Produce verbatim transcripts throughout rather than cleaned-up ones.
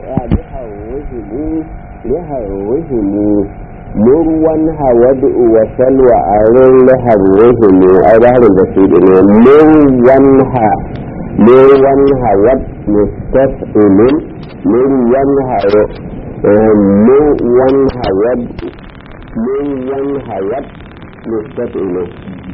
liharwihimu liharwihimu murwan hawadu wa salwa a rin liharwihimu ai baharin da su ne murwan ha murwan hawad mustaf'ilun murwan hawad murwan hawad murwan hawad mustaf'ilun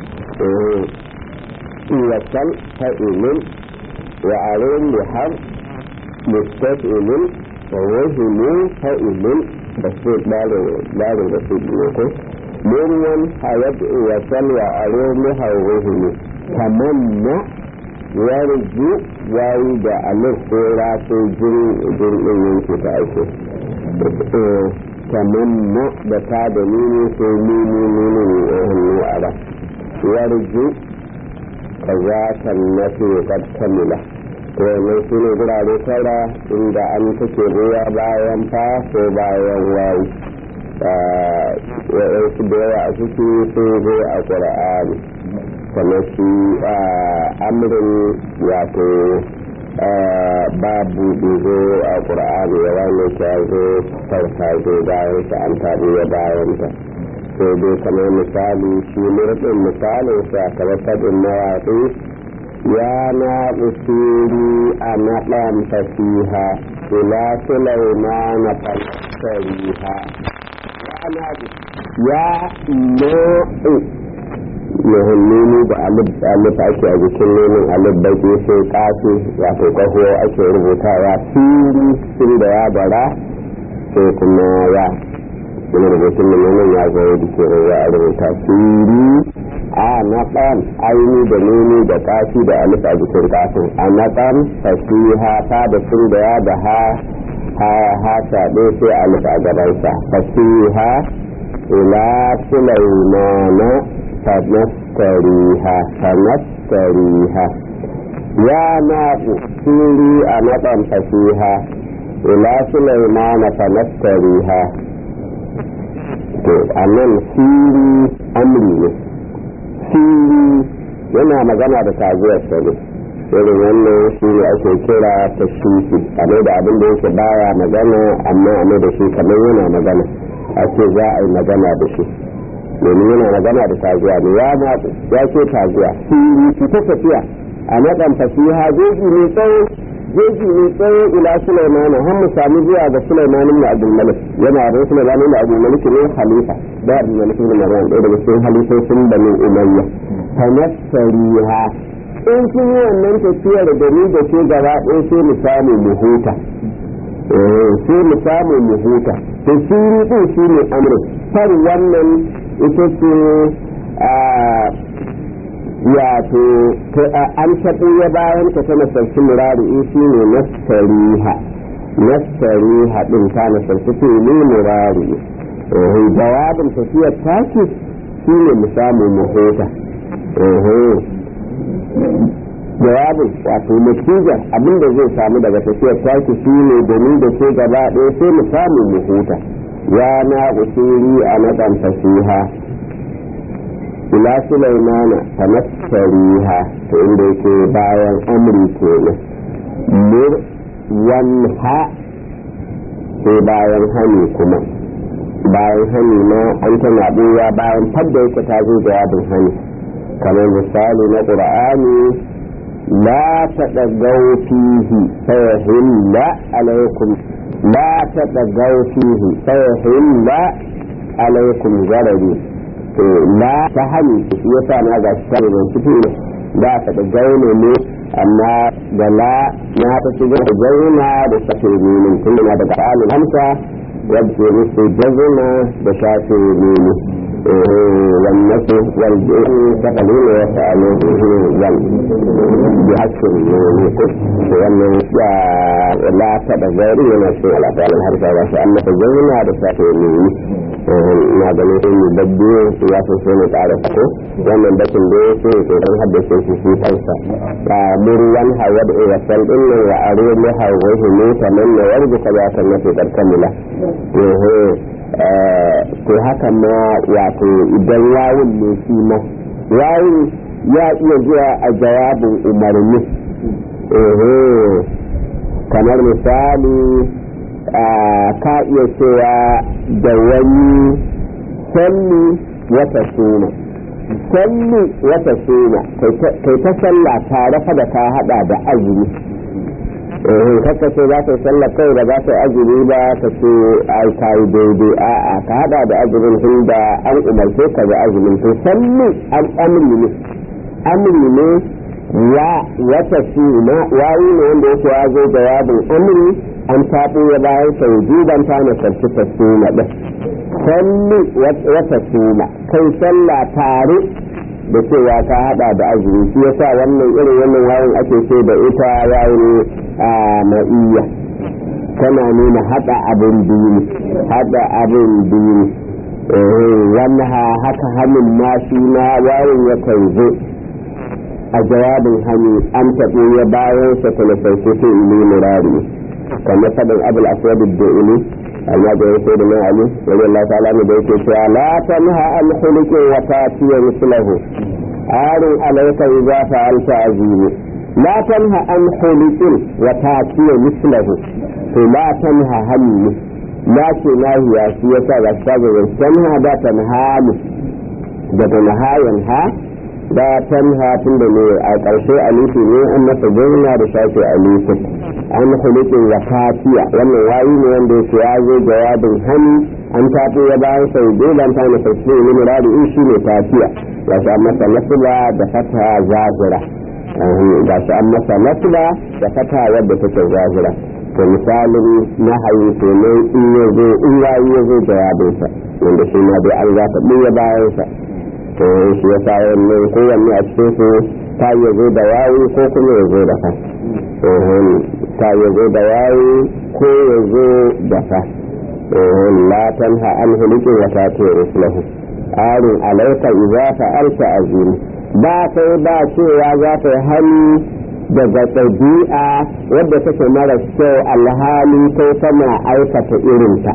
wasal fa'ilun wa arin lihar mustaf'ilun wa wahimu fa'ilun da su ɗarin da su biyu ko murwan hawad wa salwa a rin lihar wahimu kamar na yarju wayi da alif ko raso jirgin yanke ta ake kamar na da ta da nini ko nini nini hannu a ra yarju ka za ka nafi kad kamila to mai su ne gurare tara inda an take ruwa bayan fa ko bayan wayi waɗansu da yawa a ciki sun zo a ƙura'ani kamar shi amurin wato babu ɗigo a ƙura'ani ya wani ta zo farka zo bayan ta an tabi ya bayan ta sai dai kamar misali shi murɗin misalin sa kamar faɗin mawaƙi ya na usiri a naɗan fasiha ila sulaimana falsariha ya na ya na'u muhimmini da alif ake a jikin nemin alif baki sai kafi wato kwaho ake rubutawa fili sun da ya bara sai kuma ya wani rubutun nemin ya zo da ke ya rubuta fili a naɗan aini da nemi da kafi da alif a jikin kafin a naɗan fasiha ta da sun da ya da ha ha ha shaɗe sai alif a gabansa fasiha ila sulaimana فنستريها فنستريها يا ناس سيري أنا فيها إلى سليمان فنستريها أنا سيري أمري سيري yana magana da taziyar sa ne irin wannan shi ne ake kira ta shuki a mai da abin da yake baya magana amma a mai da shi kamar yana magana a ce za a yi magana da shi domin yana magana da taguwa ne ya matsu ya ce taguwa su ta tafiya a naɗan fasiha jeji ne tsawo jeji ne tsawo ila sulaimana har mu sami zuwa ga sulaimanin da abdulmalik yana da sulaimanin da abdulmalik ne halifa da abdulmalik ne marwan ɗaya daga cikin halifofin bani umayya tanassariha in sun yi wannan tafiyar da ni da ke gaba ɗaya sai mu samu mu huta sai mu samu mu huta to siri ɗin shi ne amurin far wannan ita ce wato an taɓo ya bayan ta tana sarki murari shi ne nastariha nastariha ɗin ta na sarki ce ne murari jawabin tafiyar taki shi ne mu samu mu huta jawabin wato natijar abinda zai samu daga tafiyar taki shi ne domin da ke gaba ɗaya sai mu samu mu huta ya na usiri a naɗan fasiha ila sulaimana tanassariha ta inda yake bayan amri kenan mur wanha sai bayan hani kuma bayan hani ma an tana ɓuya bayan fadda yake ta zo jawabin hani kamar misali na ƙur'ani la taɗagau fihi fayahilla alaikum la taɗagau fihi fayahilla alaikum garari la ta hani shi yasa na ga shi kare mai fito ne da taɗagau ne ne amma da la na ta shiga da zauna da shafe ne tun da daga alin hamsa wadda ke nufi jazuna da shafe ne والنفس والجن تقليل وسألوه ذنب بحسن يقول وأنه لا تبغيري من الشيء على فعل الحركة وشأنه الجنة بساتيني ما دليل يبدو سياسة سنة تعرفه ومن بكم بيسي كيفان حدث في فلسة مروان هيدعو وسلم إنه وأريد لها وغيه من يرجو قبعة النفس قد كمله to haka ma wato idan yawon ne shi ma yawon ya iya zuwa a jawabin umarni kamar misali ka iya cewa da wani salli wata suna salli wata suna kai ta sallah tare fa da ka hada da azumi eh kaka ce za ka yi sallah kai da za ka yi azumi ba ka ce ai ka yi daidai a'a ka hada da azumin tun da an umarce ka da azumin to salli an amri ne amri ne ya wata suna wayi ne wanda yake ya zo jawabin amri an taɓo ya bayan sau juban ta na sarki ta suna ɗin salli wata suna kai sallah tare da cewa ka hada da azumi shi yasa wannan irin wannan wayin ake ce da ita yayin a ma'iyya tana nuna hada abin biyu hada abin biyu wannan haka hannun ma shi na wayin ya kai zo a jawabin hannu an taɓo ya bayan sa ta sarki ta ili murari kamar faɗin abul aswad ad-du'ili amma da yake da mai ali wani Allah ta'ala ne da yake cewa la tanha an khuluqin wa tatiya mislahu arin alayka idza fa'alta azim la tanha an khuluqin wa tatiya mislahu to la tanha hanni la ce nahiya shi yasa ga sabu tanha da tanha da tanha yanha da tanha tunda ne a ƙarshe alifi ne an masa gurna da shafi alifi an hulukin wa kafiya wannan wayi ne wanda yake ya zo jawabin hannu an tafi ya bayan sau dolan ta na fashe ne muradi in shi ne kafiya ga shi an masa nasuba da fata zahira ga shi an masa nasuba da fata wadda take zahira to misalin na hayi to ne in ya zo in wayi ya zo jawabinsa wanda shi ma dai an zafa ɗaya bayansa to shi ya sa wannan kowanne a cikin su ta yi zo da wayi ko kuma ya zo da fa ta ya zo da wayi ko ya zo da fa la tanha an hulukin wa ta ce ruslahu arin alaika idza fa'alta azim ba kai ba cewa za ta yi hali daga ɗabi'a wadda take mara kyau alhali ko tana aikata irinta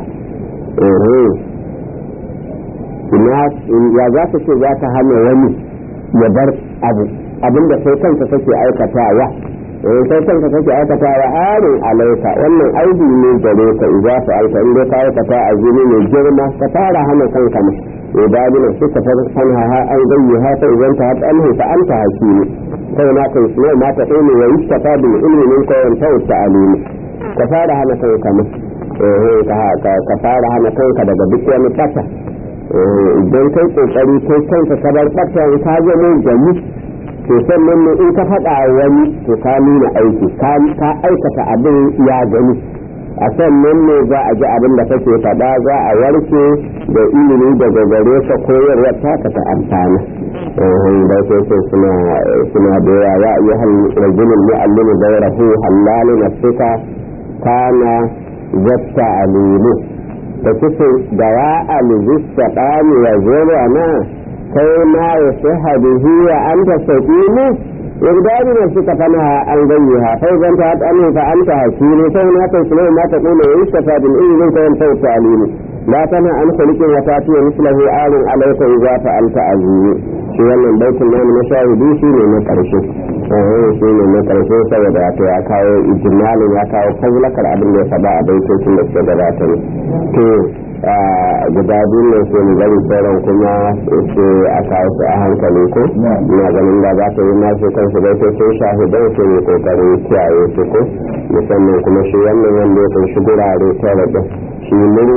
ya za ta ce za ta hana wani ya bar abu abinda sai kanka kake aikatawa eh sai kanka kake aikatawa arin alaika wannan aibi ne gare ka idza fa alka inda ka aikata azumi ne girma ka fara hana kanka ne ibadina suka farhan ha an gayyi ha fa idan ta hada anhu fa anta hakimi kai na kai ne ma ta ilmi wa istafa bil ilmi min ka wanta ta'alimi ka fara hana kanka ne eh ka fara hana kanka daga duk wani fata idan kai kokari kai kanka ka bar fata ka ga mun gani to sannan ne in ka faɗa wani to ka nuna aiki ka aikata abin ya gani a sannan ne za a ji abin da kake faɗa za a warke da ilimi daga gare ka koyarwa ta ka ta amfana da sai sai suna suna da yawa ya hal rajulun mu'allimu gairahu halalun nafsika kana zatta alimu da kusa da ya alizista ɗani wa zuwa na kai ma ya saha bihi wa anta saqimu yadda ne suka fana an gayyaha sai zan ta hadu fa anta hakimi sai na kai sunan ma ta kula ya istafa bil ilmi kai ta ta'alimi la tana an khaliqin wa tatiya mislahu alin alayka idza fa'alta azimi shi wannan baitul nan na shahidi shi ne na karshe eh shi ne na karshe saboda ta ya kawo ijmalin ya kawo fazlakar abin da ya faɗa a baitocin da suka gabata ne to guda biyu ne sai mu gani sauran kuma sai a kawo su a hankali ko ina ganin da za ta yi masu kansu bai ta sai shahidai su ne kokarin kiyaye su ko musamman kuma shi wannan wanda ya kunshi gurare tara da shi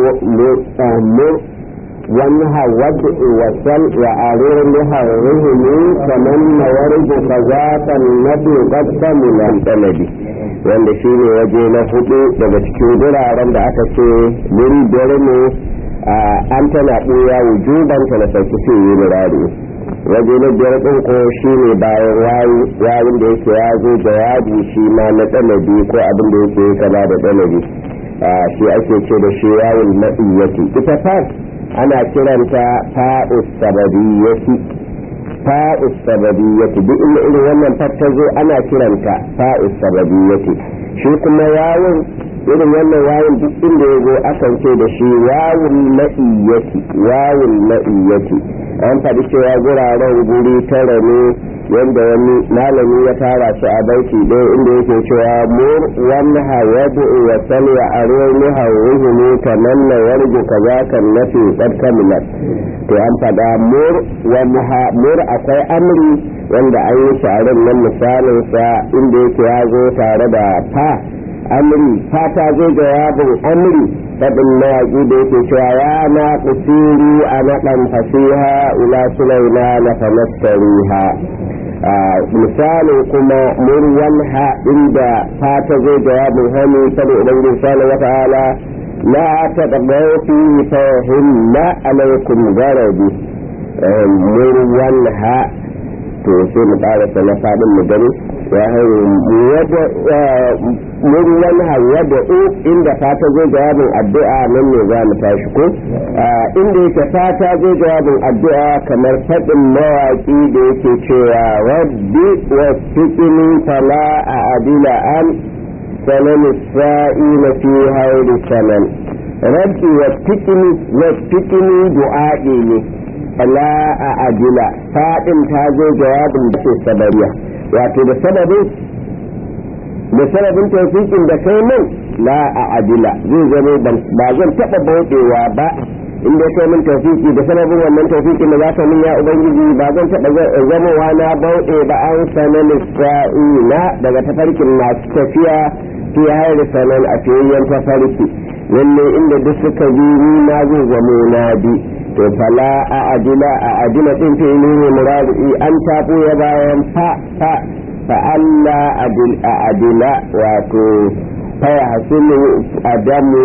mur wani hawadu wasal wa arurin da harurin ne kamar na warje ka zafan nabi gabta milan ɗanabi wanda shi ne waje na hudu daga cikin guraren da aka ce wuri biyar ne an tana ɓoya wujuban ta na sauki fi yi murari waje na biyar ɗin ko shi ne bayan wawun da yake ya zo jawabi shi ma na ɗanabi ko abin da yake kama da ɗanabi shi ake ce da shi yawon ma'iyyati ita fa ana kiranta fa'us sababiyyati fa'us sababiyyati duk inda irin wannan fatta zo ana kiranta fa'us sababiyyati shi kuma yawon irin wannan wawun duk inda ya zo akan ce da shi wawun na'iyyati wawun na'iyyati an faɗi cewa guraren guri tara ne yadda wani malami ya tara shi a baiti ɗaya inda yake cewa mur wani hawadu wa sani a arwani hawuhu ne kamar na yarju ka za ka nafi tsarkamilar to an faɗa mur wani mur akwai amri wanda an yi sharin nan misalinsa inda yake ya zo tare da fa amri fa ta zo jawabin amri faɗin mawaƙi da yake cewa ya na kusiri a naɗan fasiha ila sulaina na famastariha misalin kuma murwan ha inda ta ta zo jawabin hannu saboda ubangiji subhanahu wa ta'ala la taqaw fi fahimma alaikum garabi murwan ha to sai mu ƙarasa na faɗin mu gani ya hayo murwan ha wadda inda ta ta zo jawabin addu'a nan ne za mu tashi ko inda yake ta ta zo jawabin addu'a kamar faɗin mawaƙi da yake cewa rabbi wasiqni fala a'dila an sanan isra'ila fi hayri sanan rabbi wasiqni wasiqni du'a'i ne fala a'dila fadin ta zo jawabin da ke sabariya wato da sababin da sababin tawfiqin da kai min la a'dila zai zama ba zan taba bauɗewa ba inda kai min tawfiqi da sababin wannan tawfiqin da za ka min ya ubangiji ba zan taba zamowa na bauɗe ba an sanan isra'ila daga tafarkin masu tafiya fi hayar sanan a fiyayyen tafarki lalle inda duk suka bi ni na zai zamo na bi to fala a adila a adila din fi'ili ne muradi an tafo ya bayan fa fa fa alla adil a adila wato fa hasulu adamu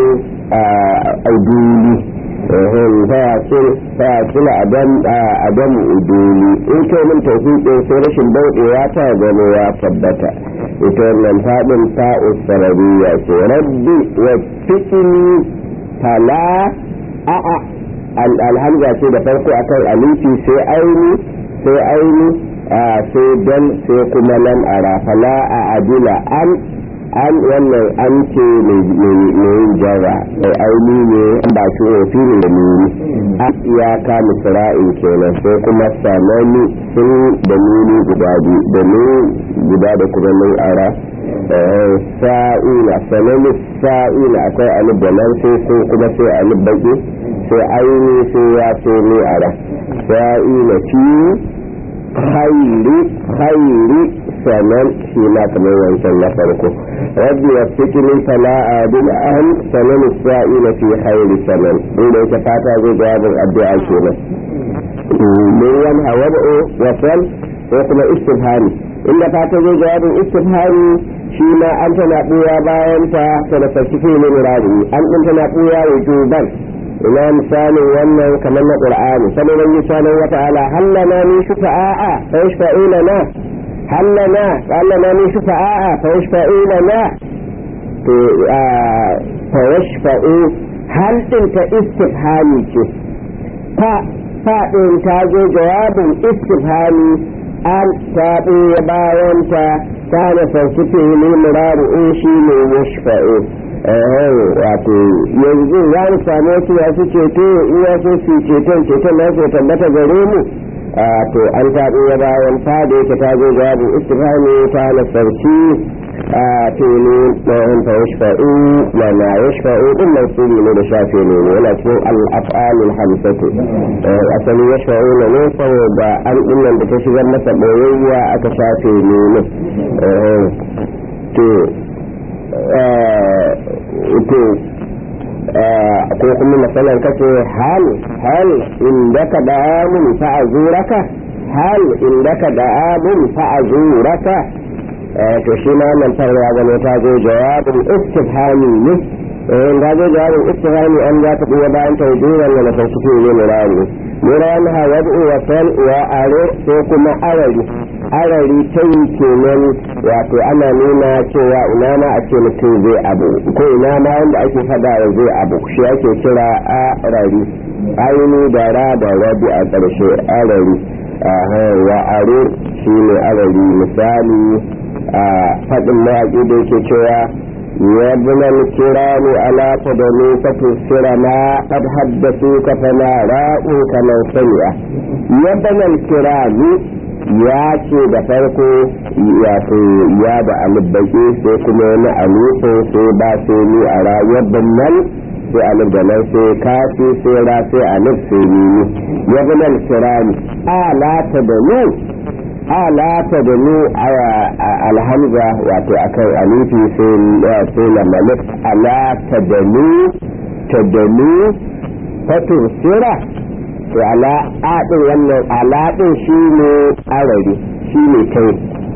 uduli eh fa hasul fa hasul adam adamu uduli in kai mun tawfiqin sai rashin bauɗewa ta gano ya tabbata ita wannan fadin ta usarariya ce rabbi wa fiqni fala a a alhamza ce da farko akan alifi sai aini sai aini sai dal sai kuma lam ara fala a adila an an wannan an ce mai jara mai aini ne an ba shi ofi ne da nuni an iyaka misra'in kenan sai kuma sanani sun da nuni guda biyu da nuni guda da kuma mai ara sa'ila sanani sa'ila akwai alif da nan sai kuma sai alif baki sai aini sai ya ce ne a ra sa'ila fi khairi khairi sanan shi na kamar wancan na farko rabbi wa fikini fala adil an sanan sa'ila fi khairi sanan inda yake fata zai jawabin addu'a kenan min yan hawadu wa sal ko kuma istifhami inda fata zai jawabin istifhami shi ma an tana buya bayan ta ta da fasiki ne muradi an din tana buya wujuban ina misalin wannan kamar na qur'ani saboda misalin wata ala hallana min shufa'a fa yashfa'una na hallana hallana min shufa'a fa yashfa'una na to fa yashfa'u hal din ta istifhami ce fa fa din ta zo jawabin istifhami an ta buya bayan ta ta da fasiki ne muradi shi ne yashfa'u wato yanzu za mu samu wasu masu ceto iya so su ceton ceton na su tabbata gare mu to an taɓo ya bayan ta da yake ta zo jawabin istifhami ta na sarki to ne na yan ta yashfa'u na na yashfa'u din nan su ne da shafe ne ne yana cikin al-af'alul hamsatu asali yashfa'u ne ne saboda an dinnan da ta shigar masa boyayya aka shafe ne ne to to ko kuma masalan kace hal hal indaka da'amun fa'azuraka hal indaka da'amun fa'azuraka to shi ma nan tarwa ga ta zo jawabin istifhami ne in ga zo jawabin istifhami an za ta kuwa bayan tawjiran da tafsiri ne murari muran ha wad'u wa sal wa are ko kuma arari arari ta yi kenan wato ana nuna cewa ina ma a ce mutum zai abu ko ina ma wanda ake fada da zai abu shi ake kira arari aini da ra da rabi a ƙarshe arari wa are shi ne arari misali a faɗin mawaƙi da yake cewa يبنى الكرام على قدمي فتسر ما قد حدثوك فما راؤوك من سمع يبنى الكرام ya ce da farko wato ya da alibbaƙi sai kuma wani alifin sai ba sai ni a rayuwar nan sai alif da nan sai kafi sai ra sai alif sai ni ya bi nan kirani alata da nu alata da nu alhamza wato akan alifi sai sai na malik alata da nu ta da nu fatur sira to ala adin wannan aladin shine arari shine kai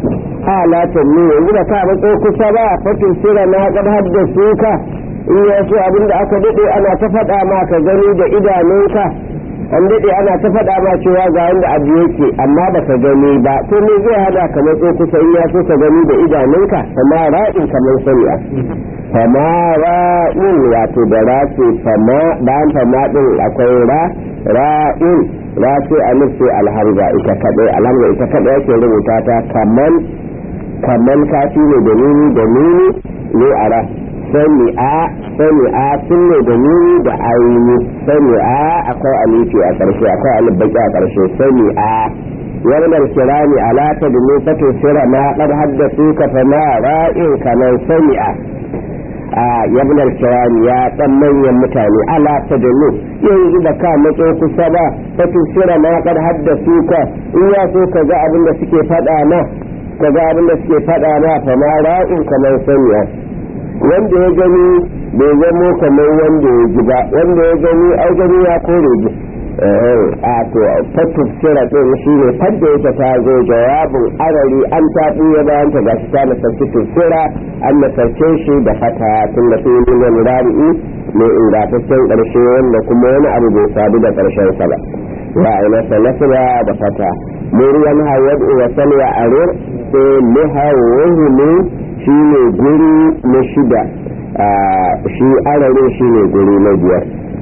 alatan ne yanzu da ka matso kusa ba fatin sira na kad haddace ka in ya so abinda aka dade ana ta faɗa ma ka gani da idanunka an dade ana ta faɗa ma cewa ga wanda abu yake amma ba ka gani ba to me zai hada ka matso kusa in ya so ka gani da idanunka amma ra'in kamar sani'a fama ra'in wato da race fama bayan fama din akwai ra ra'in ra ce alif sai alhamza ita kadai alhamza ita kadai yake rubuta ta kaman kaman kafi ne da nuni da nuni ne a ra sani a sani a sun ne da nuni da aini sani a akwai alifi a karshe akwai alif baki a karshe sani a wannan kirani alata da nufato sira ma kad haddasu ka fama ra'in kaman sani a a yabnar kirani ya dan manyan mutane ala ta da nu yanzu da ka matso kusa ba ta tusira ma kad haddasu ka in ya so ka ga abin da suke fada na ka ga abin da suke fada na fa ma ra'in kamar sanya wanda ya gani bai zamo kamar wanda ya ji ba wanda ya gani ai gani ya kore ji a to ta tusira din shi ne fadda yake ta zo jawabin arari an ta ya bayan ta gashi ta nasarci tusira an nasarce shi da fata tun da sun yi wani rari'i mai ingantaccen ƙarshe wanda kuma wani abu bai sadu da ƙarshen sa ba ya aina sanasira da fata muryan hawad wa salwa arir sai muhawwahu ne shi ne guri na shida shi arare shi ne guri na biyar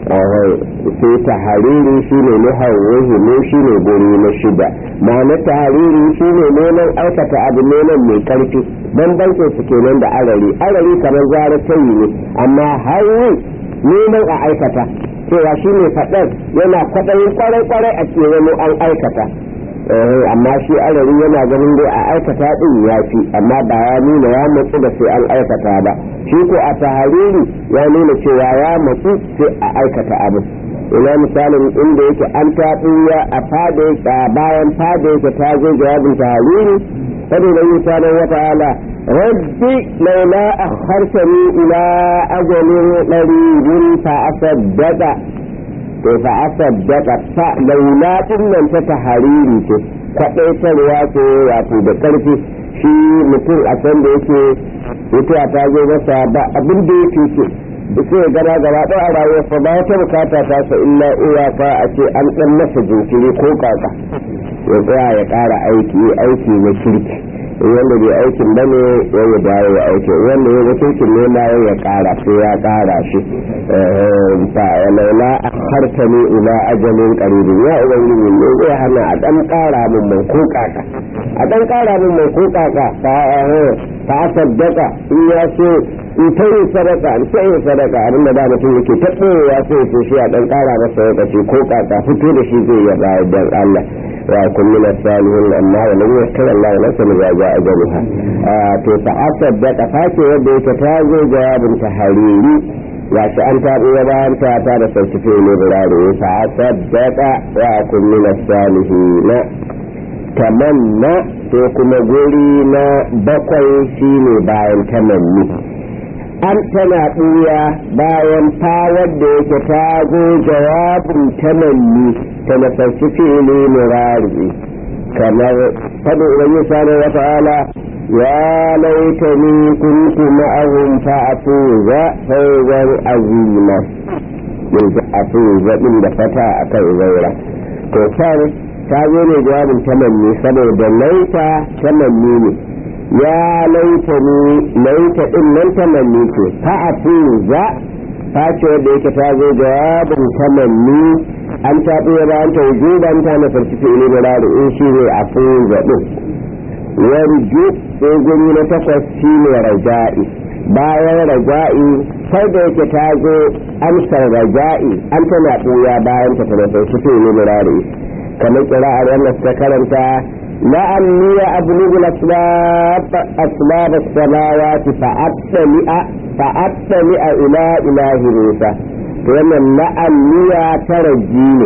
sai tahariri shi ne muhawwahu ne shi ne guri na shida ma'ana tahariri shi ne neman aikata abu neman mai ƙarfi bambancin su kenan da arari arari kamar zara tayi ne amma hawi neman a aikata cewa shi ne faɗar yana kwaɗayin kwarai-kwarai a ce wani an aikata amma shi arari yana ganin dai a aikata ɗin ya fi amma ba ya nuna ya matsu da sai an aikata ba shi ko a tahariri ya nuna cewa ya matsu sai a aikata abu ina misalin inda yake an taɓuya a fada a bayan fada yake ta zo jawabin tahariri saboda yi sanar wata ala rabbi laula akhartani ila ajalin qaribin fa asaddaqa to fa asaddaqa fa laula din ta tahariri ce kadaitarwa ce wato da karfi shi mutum a san da yake mutuwa ta zo masa ba abin da yake ce sai gaba gaba ɗaya a rayuwarsa ba wata bukata ta sa illa iyaka a ce an ɗan masa jinkiri ko kaka ya tsaya ya ƙara aiki aiki na kirki wanda bai aikin ba ne ya yi dawo ya aikin wanda ya ga kirkin ne ma ya ƙara sai ya ƙara shi fa laula akhartani ila ajalin qaribin ya ubangiji ne zai hana a ɗan ƙara min mai ko kaka a ɗan ƙara min mai ko kaka fa fa saddaka in ya so in ta yi sadaka in ta yi sadaka abinda da mutum yake ta tsoyewa sai ya shi a ɗan ƙara masa lokaci ko kaka fito da shi zai ya bayar dan Allah wa kun min as-salihin amma wa lam yakra Allah nafsan idza jaa ajaluha to fa saddaka fa ce wanda yake ta zo jawabin tahariri ya shi an taɓo ya bayan ta ta da sarkife ne burare fa saddaka wa kun min as-salihin tamanna to kuma guri na bakwai shine bayan tamanni an tana ɓuya bayan fawar da yake ta zo jawabin tamanni ta nasarci fili murari kamar faɗin ubangi sanar wa ta'ala ya laitani kuntu ma'ahum fa afuza fawzan azima yanzu afuza ɗin da fata akan zaura to can ta zo ne jawabin tamanni saboda laita tamanni ne ya laita ni laita din nan tamanni ce ta afuza ta ce wanda yake ta zo jawabin tamanni an ta ɗaya ba an ta wujudan ta na farci fi ilimin rari in shi ne afuza din yarju sai guri na takwas shi ne raja'i bayan raja'i sai da yake ta zo amsar raja'i an tana ɓuya bayan ta tana sai fito ne murari kamar kira'ar wannan ta karanta la'anni ablughu al-asbab asbab as-samawati fa'attali'a fa'attali'a ila ilahi Musa to wannan la'anniya taraji ne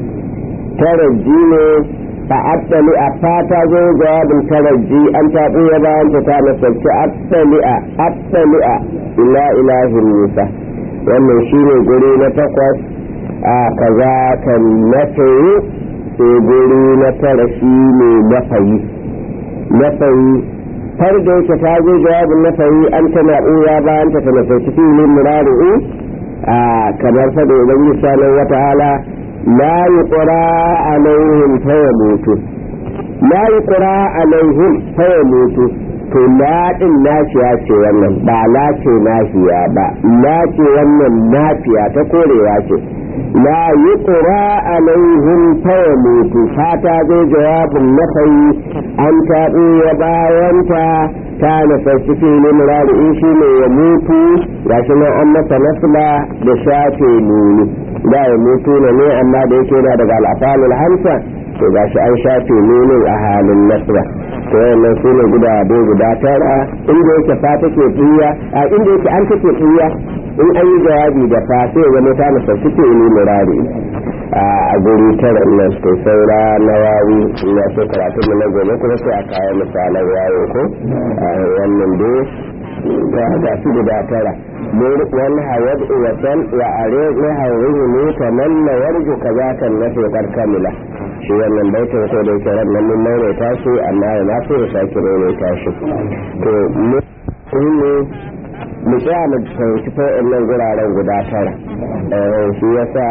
taraji ne fa'attali'a fata zo jawabin taraji an ta ɓuya bayan ta ta nasarci attali'a attali'a ila ilahi Musa wannan shine guri na takwas a kaza kan nafayi sai guri na tara shine nafayi nafayi har da yake ta zo jawabin nafayi an tana ɓuya bayan ta ta nasarci filin murari'u a kamar fada idan yi sanar wata hala la yi ƙura alaihim faya mutu la yi ƙura alaihim faya mutu to laɗin nafiya ce wannan ba la ce nafiya ba la ce wannan nafiya ta korewa ce la yi ƙura alaihim faya mutu fata zai jawabin nafayi an taɓo ya bayanta ta nufasci filin rari'in shi ne ya mutu ga shi nan an masa nasla da shafe nuni da ya mutu na ne amma da yake na daga al'afalul hamsa to ga shi an shafe nunin a halin nasla to wannan su ne guda bai guda tara inda yake fa take tsiya a inda yake an take tsiya in an yi jawabi da fa sai ya ta nufasci filin rari'in a guri tara nan to saura na wawi ya so karatu mu na gobe kuma sai a kawo misalan yawo ko wannan dai ga ga su da tara wani hawad watan wa are ne hawihi ne tamanna warju kaza kan nafi karkamila shi wannan baitin ko da yake ran nan mun mai ta shi amma ya na so ya sake ne ta shi to mu ne mu ga mu sauki fa wannan guraren guda tara shi yasa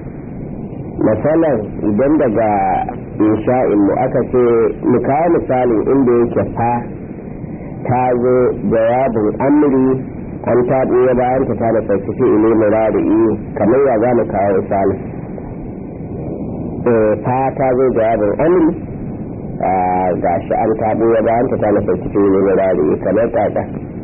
misalan idan daga insha'in mu aka ce mu kawo misalin inda yake fa ta zo jawabin amri an taɓo ya bayan ta tana sarkifi ile murari'i kamar ya za mu kawo misalin fa ta zo jawabin amri ga shi an taɓo ya bayan ta tana sarkifi ile murari'i kamar kaka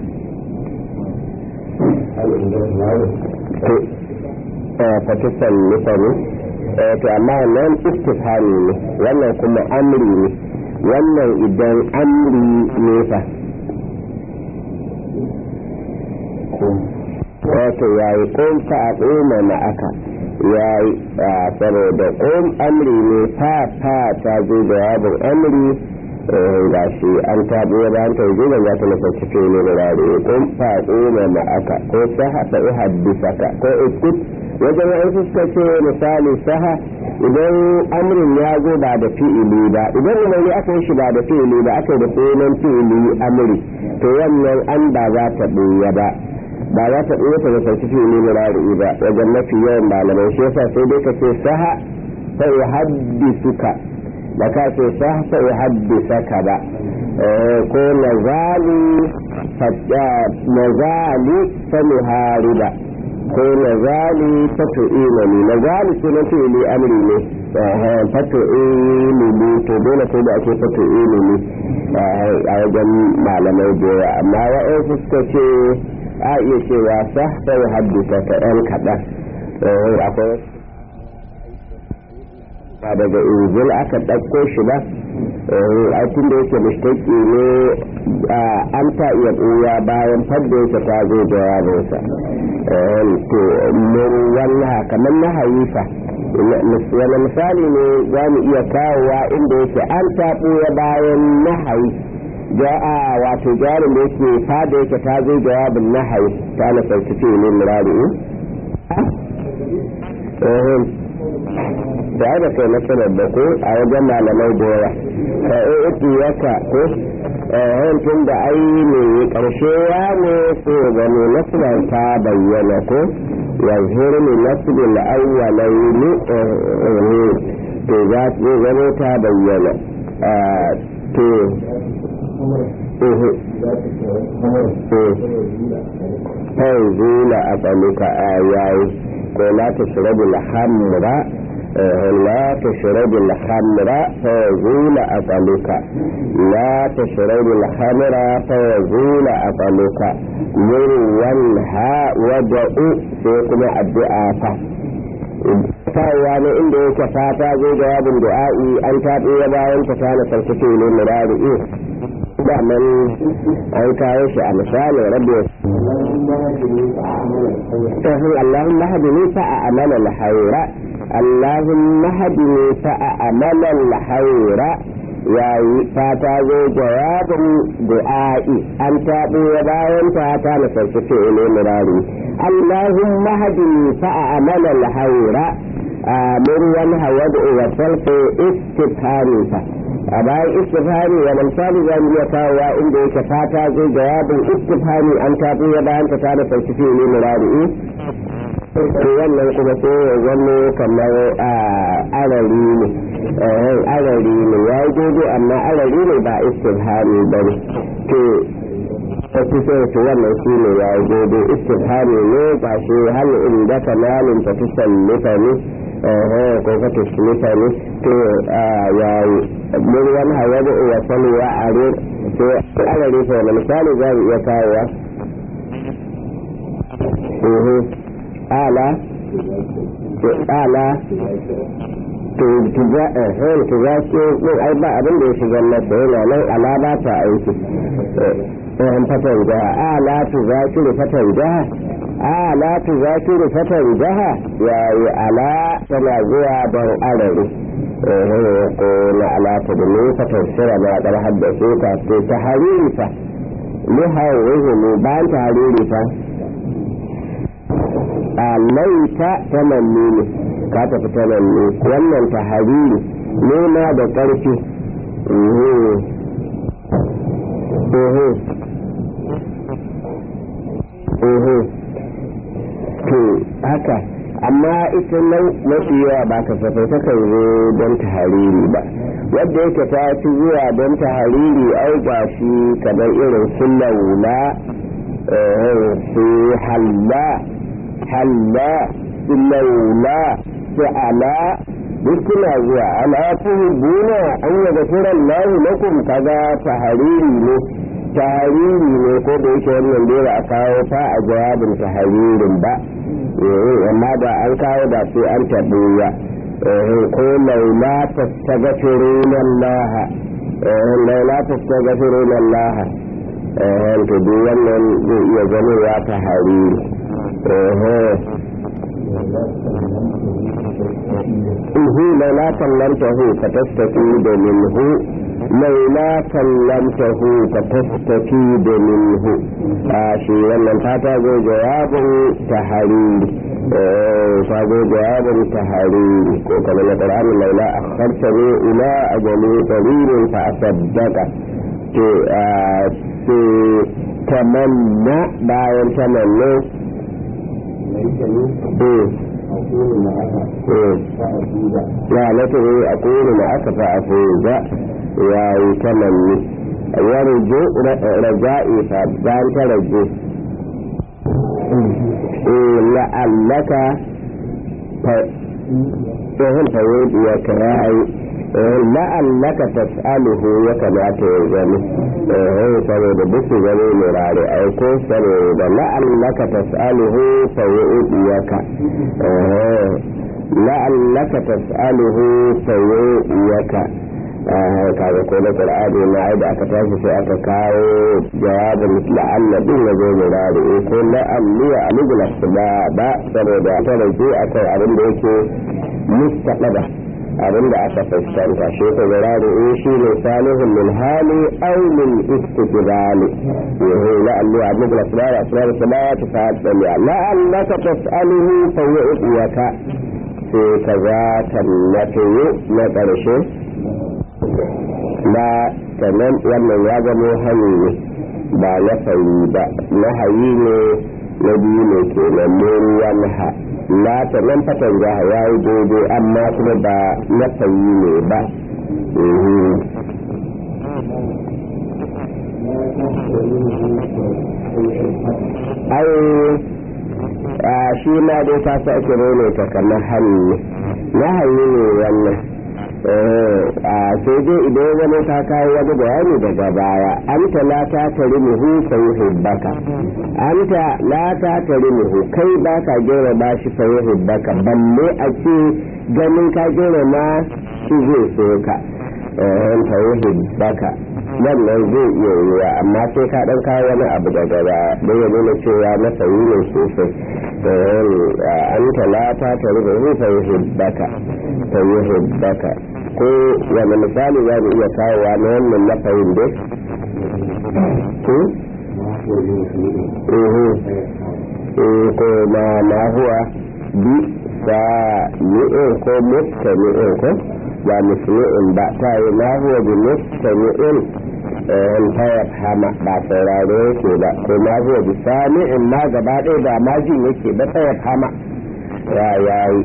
fatisan nufani to amma wannan istifhami ne wannan kuma amri ne wannan idan amri ne fa wato yayi kun fa aquma ma'aka yayi saboda kun amri ne fa fa ta zo jawabin amri ga shi an tabo ya bayan ta zo ban za ta nasa cikin ne da rare kun fa aquma ma'aka ko saha fa uhaddisaka ko iskut wajen yan suka ce misali saha idan amrin ya zo ba da fi'ili ba idan umarni aka yi shi ba da fi'ili ba aka yi da sunan fi'ili amri to wannan an ba za ta ɓoye ba ba za ta ɓoye ta da sarki fi'ili murari ba wajen mafi yawan malamai shi yasa sai dai ka ce saha fa yuhaddisuka ba ka ce saha fa yuhaddisaka ba ko nazali nazali fa muhariba ko nazali fato ilimi nazali sunan fi'ili amri ne fato ilimi to dole sai da ake fato ilimi a wajen malamai da yawa amma wa'yansu suka ce a iya cewa sa sai haddisa ta ɗan kaɗan akwai ba daga injil aka ɗauko shi ba a tun da yake mustaki ne an ta iya ɓuya bayan fadda yake ta zo jawabinsa to mun wannan kamar na haifa wani misali ne za mu iya kawowa inda yake an ta ɓuya bayan na haifa ja'a wato jarin da yake fada yake ta zo jawabin na haifa ta na sauki ce ne murari da da kai matsalar da ko a wajen malamai da yawa ka yi yaka ko tun da ai ne karshe ya ne so gani nasirar ta bayyana ko yanzu ne nasirin awwalai ne to za su gano ta bayyana to zula a tsanuka a yayi ko la ta shirabu alhamra لا تشرب الخمر فيزول أقلك لا تشرب الخمر فيزول أقلك مر وانهى ودعو سيكون الدعاء kawowa ne inda yake fata zai jawabin du'a'i an taɓe ya bayan ta tana sarkake ne murari da man an kawo shi a misalin rabbi Allahumma hadini fa'amala al-khayra Allahumma hadini fa'amala al-khayra yayi fata zai jawabin du'a'i an taɓe ya bayan ta tana sarkake ne murari Allahumma hadini fa'amala al-khayra muryan hawadu wa salfi istifhami fa a bayan istifhami wa misali za mu iya kawowa inda yake fata zai jawabin istifhami an tafi ya bayan ta tada falsifi ne murari to wannan kuma sai ya zama kamar arari ne arari ne ya yi daidai amma arari ne ba istifhami ba ne to wasu sai su wannan shi ne ya yi daidai istifhami ne ba shi hal inda kamalin ta tusallita ne ko ka tusallita ne to ya yi muryan hawadu wa salwa a rin sai arari sai wani misali za mu iya kawowa ala ala to tuza eh tuza ce din ai ba abin da ya shiga masa yana nan ala ba ta aiki eh an fatan da ala tuza ki fatan da ala tuza ki fatan da yayi ala tana zuwa don arare eh ko na ala ta da ne fatan sira na da haddace ta to ta haririfa ne hawo ne ba ta haririfa laita tamanni ne ka tafi tamanni wannan ta hariri nema da ƙarfi to haka amma ita nan mafi yawa ba ka safai ta kan zo don ta hariri ba wadda yake ta ci zuwa don ta hariri ai ga shi kamar irin sun laula su halla halla laula fi'ala duk suna zuwa ala tuhibbuna an yaghfira Allahu lakum kaga tahariri ne tahariri ne ko da yake wannan dai ba a kawo fa a jawabin taharirin ba amma da an kawo da sai an tabuya ko laula tastaghfiruna Allah laula tastaghfiruna Allah to duk wannan zai iya zama ya tahariri إذا لولا كلمته فتستفيد منه لولا كلمته فتستفيد منه شيء wannan fata zai jawabin tahariri sabo jawabin tahariri ko kamar na Qur'ani laula akhartani ila ajali qaribin fa asaddaqa to tamanna bayan tamanna لا لته أقول معك فأفوز ويتمني يرجو رجائي فبان ترجو لعلك فهم فويد يكراعي لعلك تسأله يكما تيزني saboda buku gane mai rare aiko saboda la'allaka tas'aluhu fawu'iyaka la'allaka tas'aluhu fawu'iyaka kaga ko da qur'ani na da aka tashi sai aka kawo jawabin la'alla din ya zo mai rare ko la'alli ya aligula ba saboda ta rage akai abin da yake mustaqbala abin da aka fuskanta shi ko zarari in shi ne salihun min hali aw min istiqbali yahu la alli abdul asrar asrar samawati fa'al la allaka tas'aluhu fa yu'tiyaka sai kaza tallatu na karshe la kaman wannan ya zama hanyi ne ba na fayi ba na hayi ne na biyu ne kenan ne yanha la ta nan fatan jaha ya yi daidai amma kuma ba na fayi ne ba ai shi ma dai ta sa ake rene ta kamar hannu nahayi ne wannan a sai dai idan ya zama ta kawo wani bayani daga baya anta la ta tari muhu sai hibbaka anta la ta tari muhu kai ba ka gera ba shi sai hibbaka balle a ce ganin ka gera ma shi zai so ka sai hibbaka wannan zai iya yiwa amma sai ka dan kawo wani abu daga baya don ya nuna cewa masa yi ne sosai anta la ta tari muhu sai hibbaka sai hibbaka ko wani misali za mu iya kawowa na wannan lafayin dai ko ma ma huwa bi sa ni'in ko mustami'in ko ba musli'in ba ta yi ma huwa bi mustami'in ta ya hama ba sauraro yake ba ko ma huwa bi sami'in ma gaba ɗaya ba ma jin yake ba ta ya hama ya yayi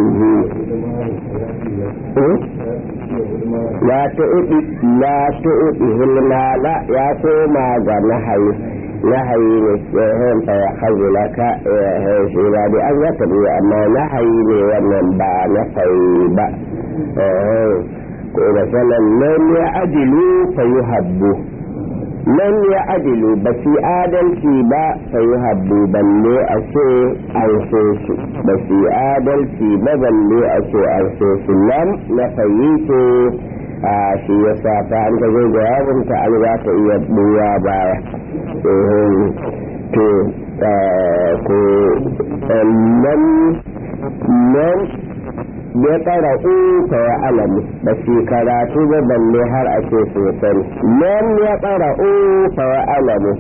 la tu'di la tu'di hilmala ya koma ga nahayi nahayi ne yayin fa ya hazulaka shi ba da an ya tabi amma nahayi ne wannan ba na sai ba ko da sanan lam ya adilu fa yuhabbu lam ya adilu ba su adalci ba fa yuhabbu balle a ce an so su ba su adalci ba balle a ce an so su lam na fayyito a shi ya sa ta an gazo jawabin ta an za ta iya buwa baya to ko lam lam ya tsara uka ya alamu ba shi karatu ba balle har a ce su sani lam ya tsara uka ya alamu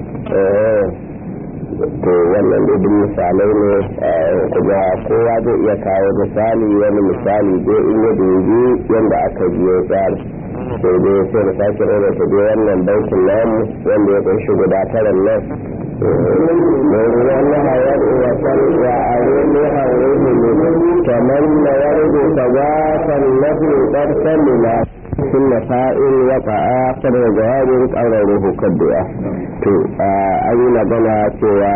to wannan da duk misalai ne kuma kowa zai iya kawo misali wani misali dai in ya dubi yadda aka biyo tsari sai dai sai da sake rana ta biyo wannan bankin namu wanda ya kunshi guda taran nan wannan hayar wasan ya are ne haure ne kamar na yarda ta wasan nafi ƙarshen lila sun na fa'il waka a sanar jawabin ƙararru kadduwa to an yi magana cewa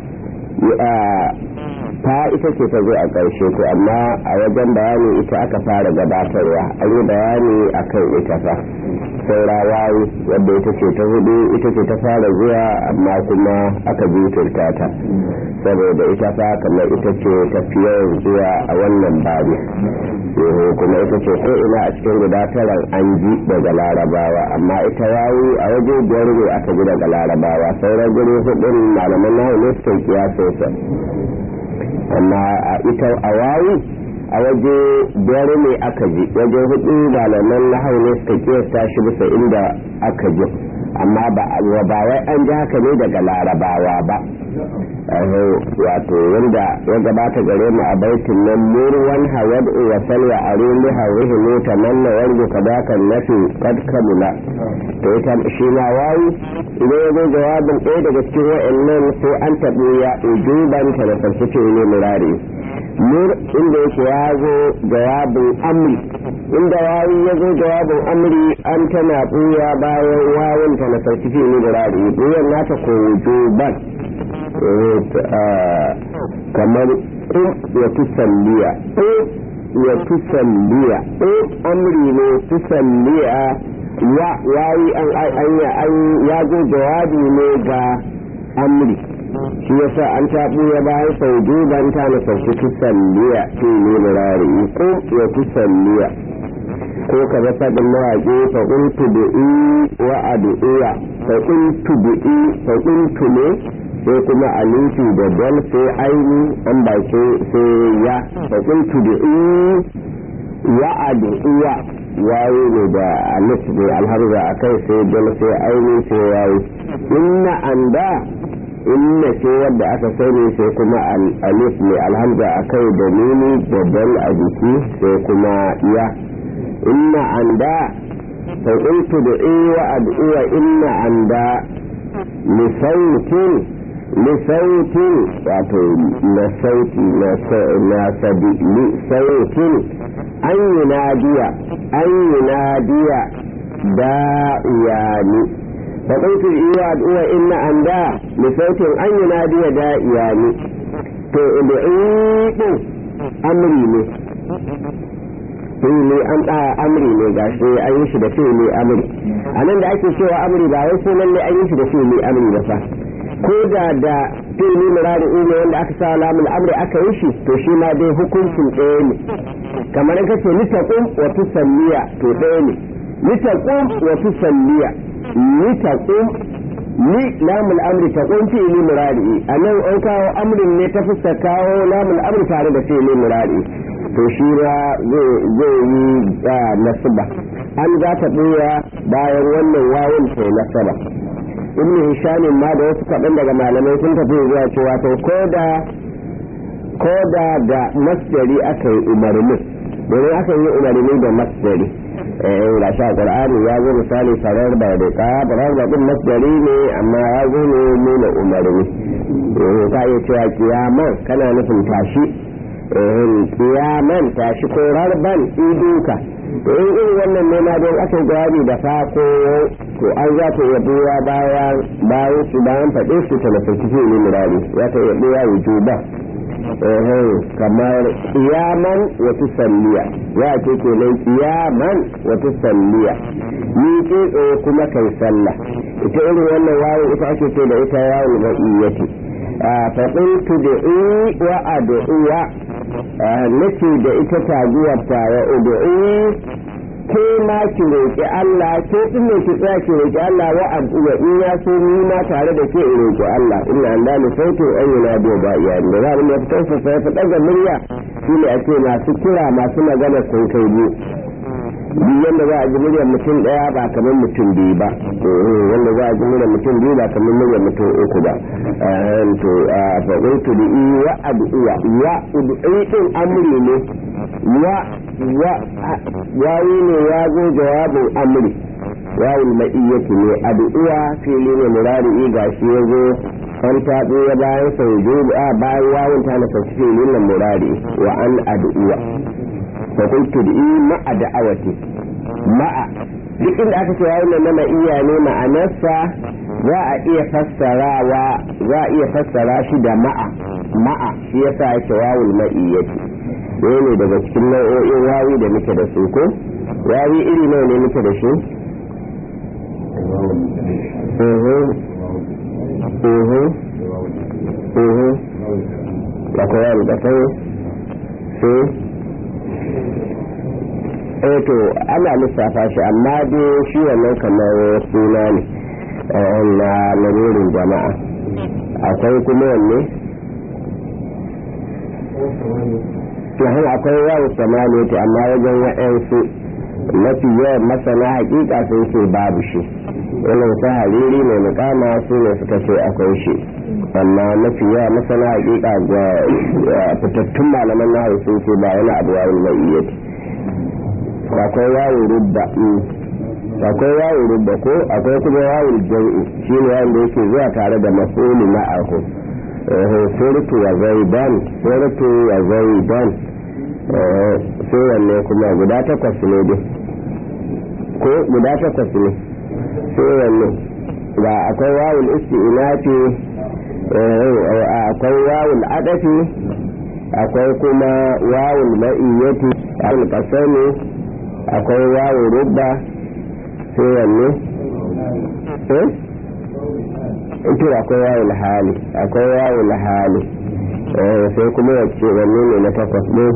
ta ita ce ta zo a ƙarshe to amma a wajen bayani ita aka fara gabatarwa an yi bayani a kan ita fa saurawa wadda ita ce ta hudu ita ce ta fara zuwa amma kuma aka jinkirta ta saboda ita fa kamar ita ce ta fi yawan zuwa a wannan babi kuma ita ce ko ina a cikin guda taran an ji daga larabawa amma ita wawi a waje biyar ne aka ji daga larabawa sauran guri hudun malaman nahu ne suka kiyasa amma a ita a wawi a waje biyar ne aka ji waje hudu malaman nahu ne suka kiyasta shi bisa inda aka ji amma ba wai an ji haka ne daga larabawa ba wato wanda ya gabata gare mu a baitin nan murwan hawad wa salwa arili hawihi ne tamanna wanda kadakan nafi kad kamula to ita shi ma wayi idan ya zo jawabin ɗaya daga cikin wa'annan sai an taɓo ya ujuban ta da farfice ne murari mur inda yake ya zo jawabin amri inda wayi ya zo jawabin amri an tana ɓuya bayan wawun ta na farfice ne murari ɓuyan nata ko ujuban kamar in ya tusalliya ya tusalliya in amri ne tusalliya ya yayi an anya an ya zo jawabi ne ga amri shi yasa an tabu ya bayan sau duban ta na sauki tusalliya fi ne murari ko ya tusalliya ko ka ga fadin mawaƙi fa qultu bi'i wa ad'iya fa qultu bi'i fa qultu ne sai kuma alifi da dal sai aini an baki sai ya fa qultu bi'i wa ad'iya yayi ne da alif ne alhamza akai sai dal sai aini sai yayi inna anda inna ce wadda aka sani sai kuma alif ne alhamza akai da nuni da dal a jiki sai kuma ya inna anda fa qultu bi'i wa ad'iya inna anda lisautin lisautin wato na sauti na sabi lisautin an yi nadiya an yi nadiya da'iyani da ɗauki iya addu'a inna an da lisautin an yi nadiya da'iyani to da ɗin amri ne fi'ili an da amri ne gashi an yi shi da fi'ili amri anan da ake cewa amri ba wai sai lalle an yi shi da fi'ili amri ba fa ko da da fi'ili murari ne wanda aka sa lamul amri aka yi shi to shi ma dai hukuncin ɗaya ne kamar in kace litaqum wa tusalliya to ɗaya ne litaqum wa tusalliya litaqum ni lamul amri taqum fi'ili murari anan an kawo amrin ne ta fuska kawo lamul amri tare da fi'ili murari to shi ba zai yi nasaba an za ta ɓoya bayan wannan wawun ta nasaba ibn hisham ma da wasu kaɗan daga malamai sun tafi zuwa cewa to koda koda da masjari aka yi umarni domin aka yi umarni da masjari eh da sha qur'ani ya zo misali farar da da ka farar da din masjari ne amma ya zo ne nuna umarni eh ka yi cewa kiyama kana nufin tashi kiyaman tashi ko rarban iduka to in irin wannan ne ma don aka jawabi da fa ko to an za ta iya buwa bayan bayan su bayan faɗe su ta lafarki fi ne murari za ta iya buwa wujuba kamar kiyaman wa tusalliya ya ce kenan kiyaman wa tusalliya ni ke tsaye kuma kai sallah ita irin wannan wayo ita ake ce da ita yawon ma'iyyati fa qultu da'i wa ad'uwa nace da ita taguwar ta wa ud'u ke ma ki roki Allah ke din ne ki tsaya ki roki Allah wa ad'uwa in ya so ni ma tare da ke in roki Allah inna Allah sautu ayyuna bi ba'iya da za mu fitar sa sai ta daga murya shine ake masu kira masu magana kun kai biyu duk yanda za a ji muryar mutum daya ba kamar mutum biyu ba wanda za a ji muryar mutum biyu ba kamar muryar mutum uku ba to fa qultu bi wa ad'uwa wa ud'i din amri ne wa wa yayi ne ya zo jawabin amri wawul ma'iyyati ne ad'uwa fili ne murari gashi ya zo an taɓo ya bayan sau a bayan wawun ta na fasfi fili ne murari wa an ad'uwa fakultu da yi ma'a da'awati ma'a duk inda aka ce wannan na ma'iyya ne ma'anarsa za a iya fassarawa za a iya fassara shi da ma'a ma'a shi yasa ake wawul ma'iyyati ɗaya ne daga cikin nau'o'in wawi da muke da su ko wawi iri nawa ne muke da shi akwai wawul ƙasar sai eh to ana lissafa shi amma dai shi wannan kamar suna ne na lalurin jama'a akwai kuma wanne tuhan akwai yawon samaniyati amma wajen wa'yansu mafi yawan masana hakika sun ce babu shi wannan sa hariri mai mukama su ne suka ce akwai shi amma mafi yawan masana hakika ga fitattun malaman na sun ce ba yana abu wawon ma'iyyati akwai yawon rubba akwai yawon rubba ko akwai kuma yawon jam'i shi ne yawon da yake zuwa tare da masoli na arhu suratu wa zaidan suratu wa zaidan sai wanne kuma guda takwas ne dai ko guda takwas ne sai wanne ga akwai yawon isti'inafi akwai yawon adafi akwai kuma yawon ma'iyyati yawon kasani akwai yawon rubba sai wanne eh ito akwai yawon hali akwai yawon hali sai kuma wacce wanne ne na takwas ne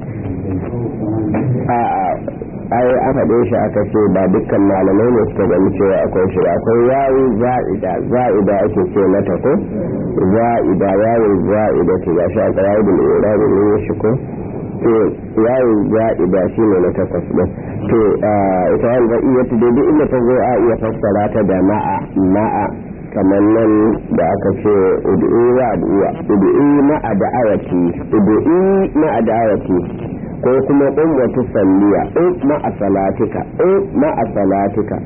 a ai an faɗe shi aka ce ba dukkan malamai ne suka gani cewa akwai shi akwai yawo za'ida za'ida ake ce mata ko za'ida yawo za'ida ce ga shi a ƙayyadin irani ne shi ko to yawo za'ida shi ne na takwas ɗin to ita wani ba iya ta daidai inda ta zo a iya fassara ta da ma'a ma'a kamar nan da aka ce udu'i wa adu'a udu'i ma'a da'awati udu'i ma'a da'awati ko kuma ɗin wata salliya ɗin ma'a salatika ɗin ma'a salatika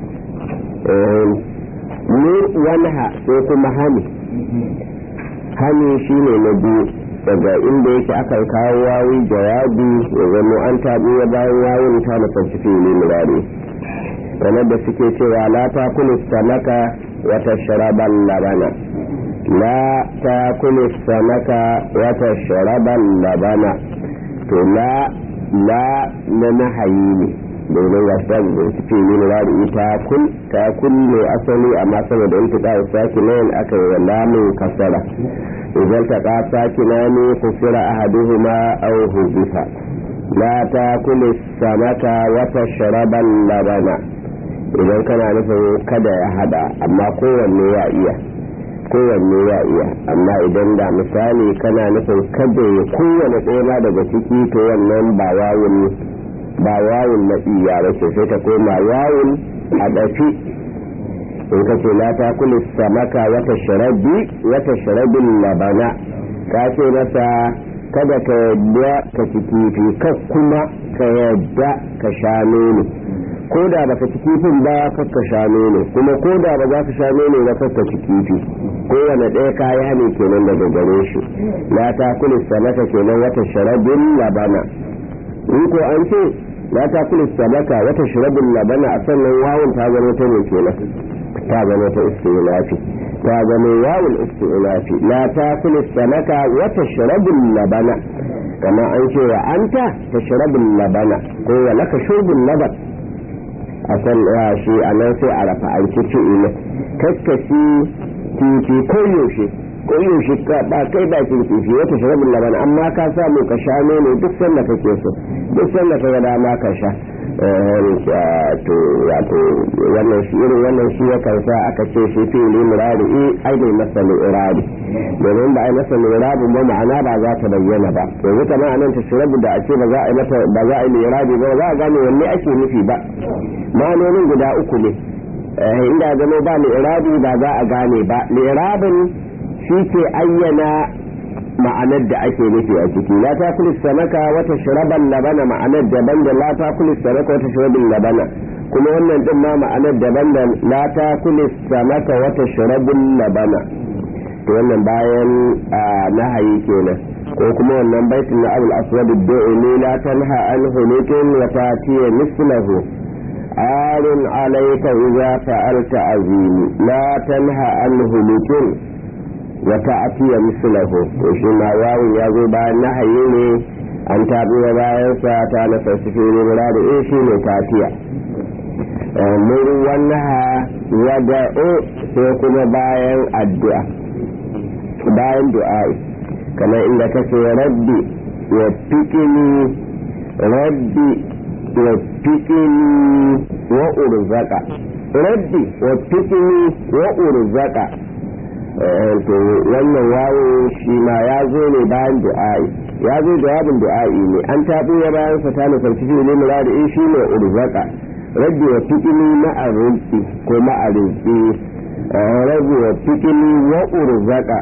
ni wanha sai kuma hani hani shi ne na biyu daga inda yake aka kawo wawi jawabi ya zama an tabi ya bayan wawin ta na farci fili murari kamar da suke cewa la ta kulu samaka wata sharaban labana la ta kulu samaka wata sharaban labana to la la na nahayi ne domin ga shi da su fi yin rari ta kul ta kulle asali amma saboda in tuka saki nan aka yi lamun kasara idan ta ka saki na ne kusura ahaduhuma aw hudifa la ta kulli samaka wa tashraba labana idan kana nufin kada ya hada amma kowanne ya iya kowanne ya iya amma idan da misali kana nufin kada ya kowane ɗaya daga ciki to wannan ba wawun ba wawun na iya ba ce sai ta koma wawun a ɗafi in ka ce la ta kuli samaka wata sharabi wata sharabin labana ka ce masa kada ka yadda ka ci kifi ka kuma ka yadda ka sha nono ko da ba ka ci kifin ba ka sha nono kuma ko da ba za ka sha nono ba ka ci kifi kowane ɗaya kaya ne kenan daga gare shi la ta kuli samaka kenan wata sharabin labana in ko an ce la ta kuli samaka wata sharabin labana a sannan wawun ta zama ta ne kenan ta zama ta istilafi ta zama wawun istilafi la ta kuli samaka wata sharabin labana kama an ce wa anta ta sharabin labana ko wa laka shurbin laban a san shi a nan sai a rafa an ci ce ina kakkashi kifi ko yaushe ko yaushe ka ba kai ba kifi wata sharabin labana amma ka samu ka sha nono duk sanda kake so duk sanda ka ga dama ka sha to wato wannan shi irin wannan shi ya kansa aka ce shi fi'ili murari ai bai masa iradi domin ba ai masa iradi ba ma'ana ba za ta bayyana ba yanzu kamar anan ta shirabu da ake ba za a yi mata ba za a yi iradi ba za a gane wanne ake nufi ba ma'anonin guda uku ne inda zama ba iradi ba za a gane ba iradin shi ke ayyana ma'anar da ake nufi a ciki la ta kulis samaka wata shiraban labana ma'anar daban da la ta kulis samaka wata shirabin labana kuma wannan din ma ma'anar daban da la ta kulis samaka wata shirabin labana to wannan bayan nahayi kenan ko kuma wannan baitin na abul aswad ad-du'li la tanha an hulukin wa ta'tiya mislahu arun alayka idza fa'alta azimi la tanha an hulukin wata afiya mislahu to shi ma wawun ya zo bayan nahayi ne an tabi wa bayan sa ta na fasike ne mura da eh shi ne tafiya mun wannaha wada'u sai kuma bayan addu'a bayan du'a kamar inda kace rabbi wa fikini rabbi wa fikini wa urzaqa rabbi wa fikini wa urzaqa to wannan wawo shi ma ya zo ne bayan du'a'i ya zo jawabin du'a'i ne an tafi ya bayan sa ta nufarci shi ne muradi in shi ne urzaka rabbi wa fikini na arziki ko ma arziki rabbi wa fikini wa urzaka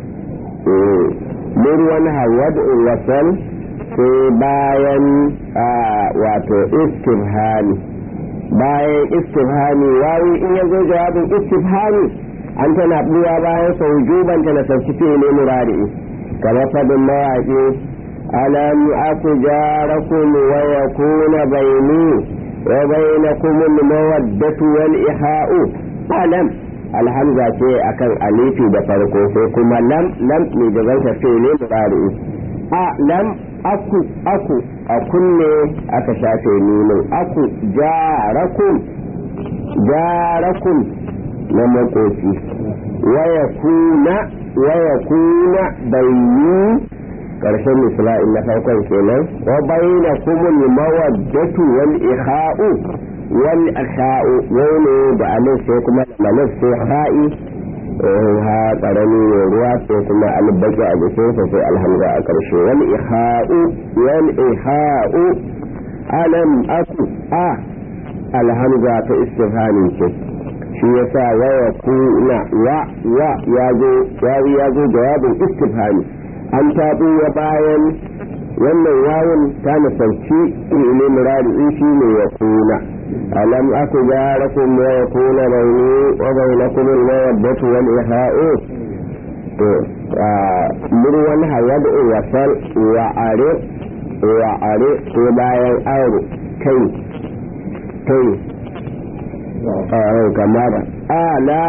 mun wani hawad wasal sai bayan wato istifhani bayan istifhani wawi in ya zo jawabin istifhani an tana buwa bayan sau juban ta na sauki ne murari kamar fadin mawaƙi alam aku jarakum wa yakuna bayni wa bainakum al-mawaddatu wal iha'u alam alhamza ce akan alifi da farko sai kuma lam lam ne da zanta ce ne murari a lam aku aku a kunne aka shafe ninin aku jarakum jarakum na makoci waya kuna waya kuna bayyi karshen misala'in na farkon kenan wa bayna kumul mawaddatu wal ikha'u wal akha'u wani da alif sai kuma malaf sai ha'i ha karami ne ruwa sai kuma albaki a jikin sa sai alhamza a karshe wal ikha'u wal ikha'u alam aku a alhamza ta istifhami ce shi yasa waya kuna wa wa ya zo ya zo jawabin istifhami an tabu ya bayan wannan wawun ta nufanci ne muradi in shi ne ya kuna alam aku jarakum wa yakuna bayni wa bainakum al-mawaddatu wal iha'u to murwan hawadu wa sal wa are wa are ko bayan aro kai kai kamar ala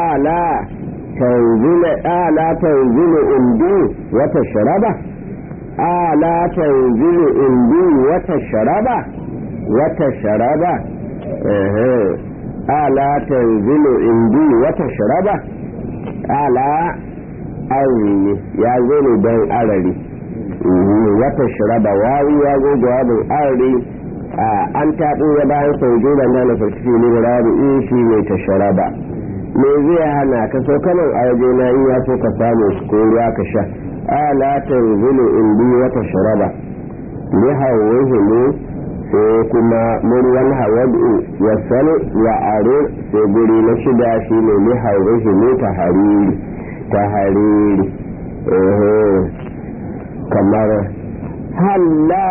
ala tanzila ala tanzilu indi wata sharaba ala tanzilu indi wata sharaba wata sharaba eh ala tanzilu indi wata sharaba ala arri ya zo ne don arari wata sharaba wawi ya zo jawabin arri an taɓo ya bayan sau juran na na farci ne da rabu in shi ne ta sharaba me zai hana ka so kanan a waje na in ya so ka samu ko ruwa ka sha ala tanzilu indi wata sharaba li hawahi ne sai kuma murwan hawadu ya sani ya are sai guri na shida shi ne li hawahi ne ta hariri ta hariri kamar halla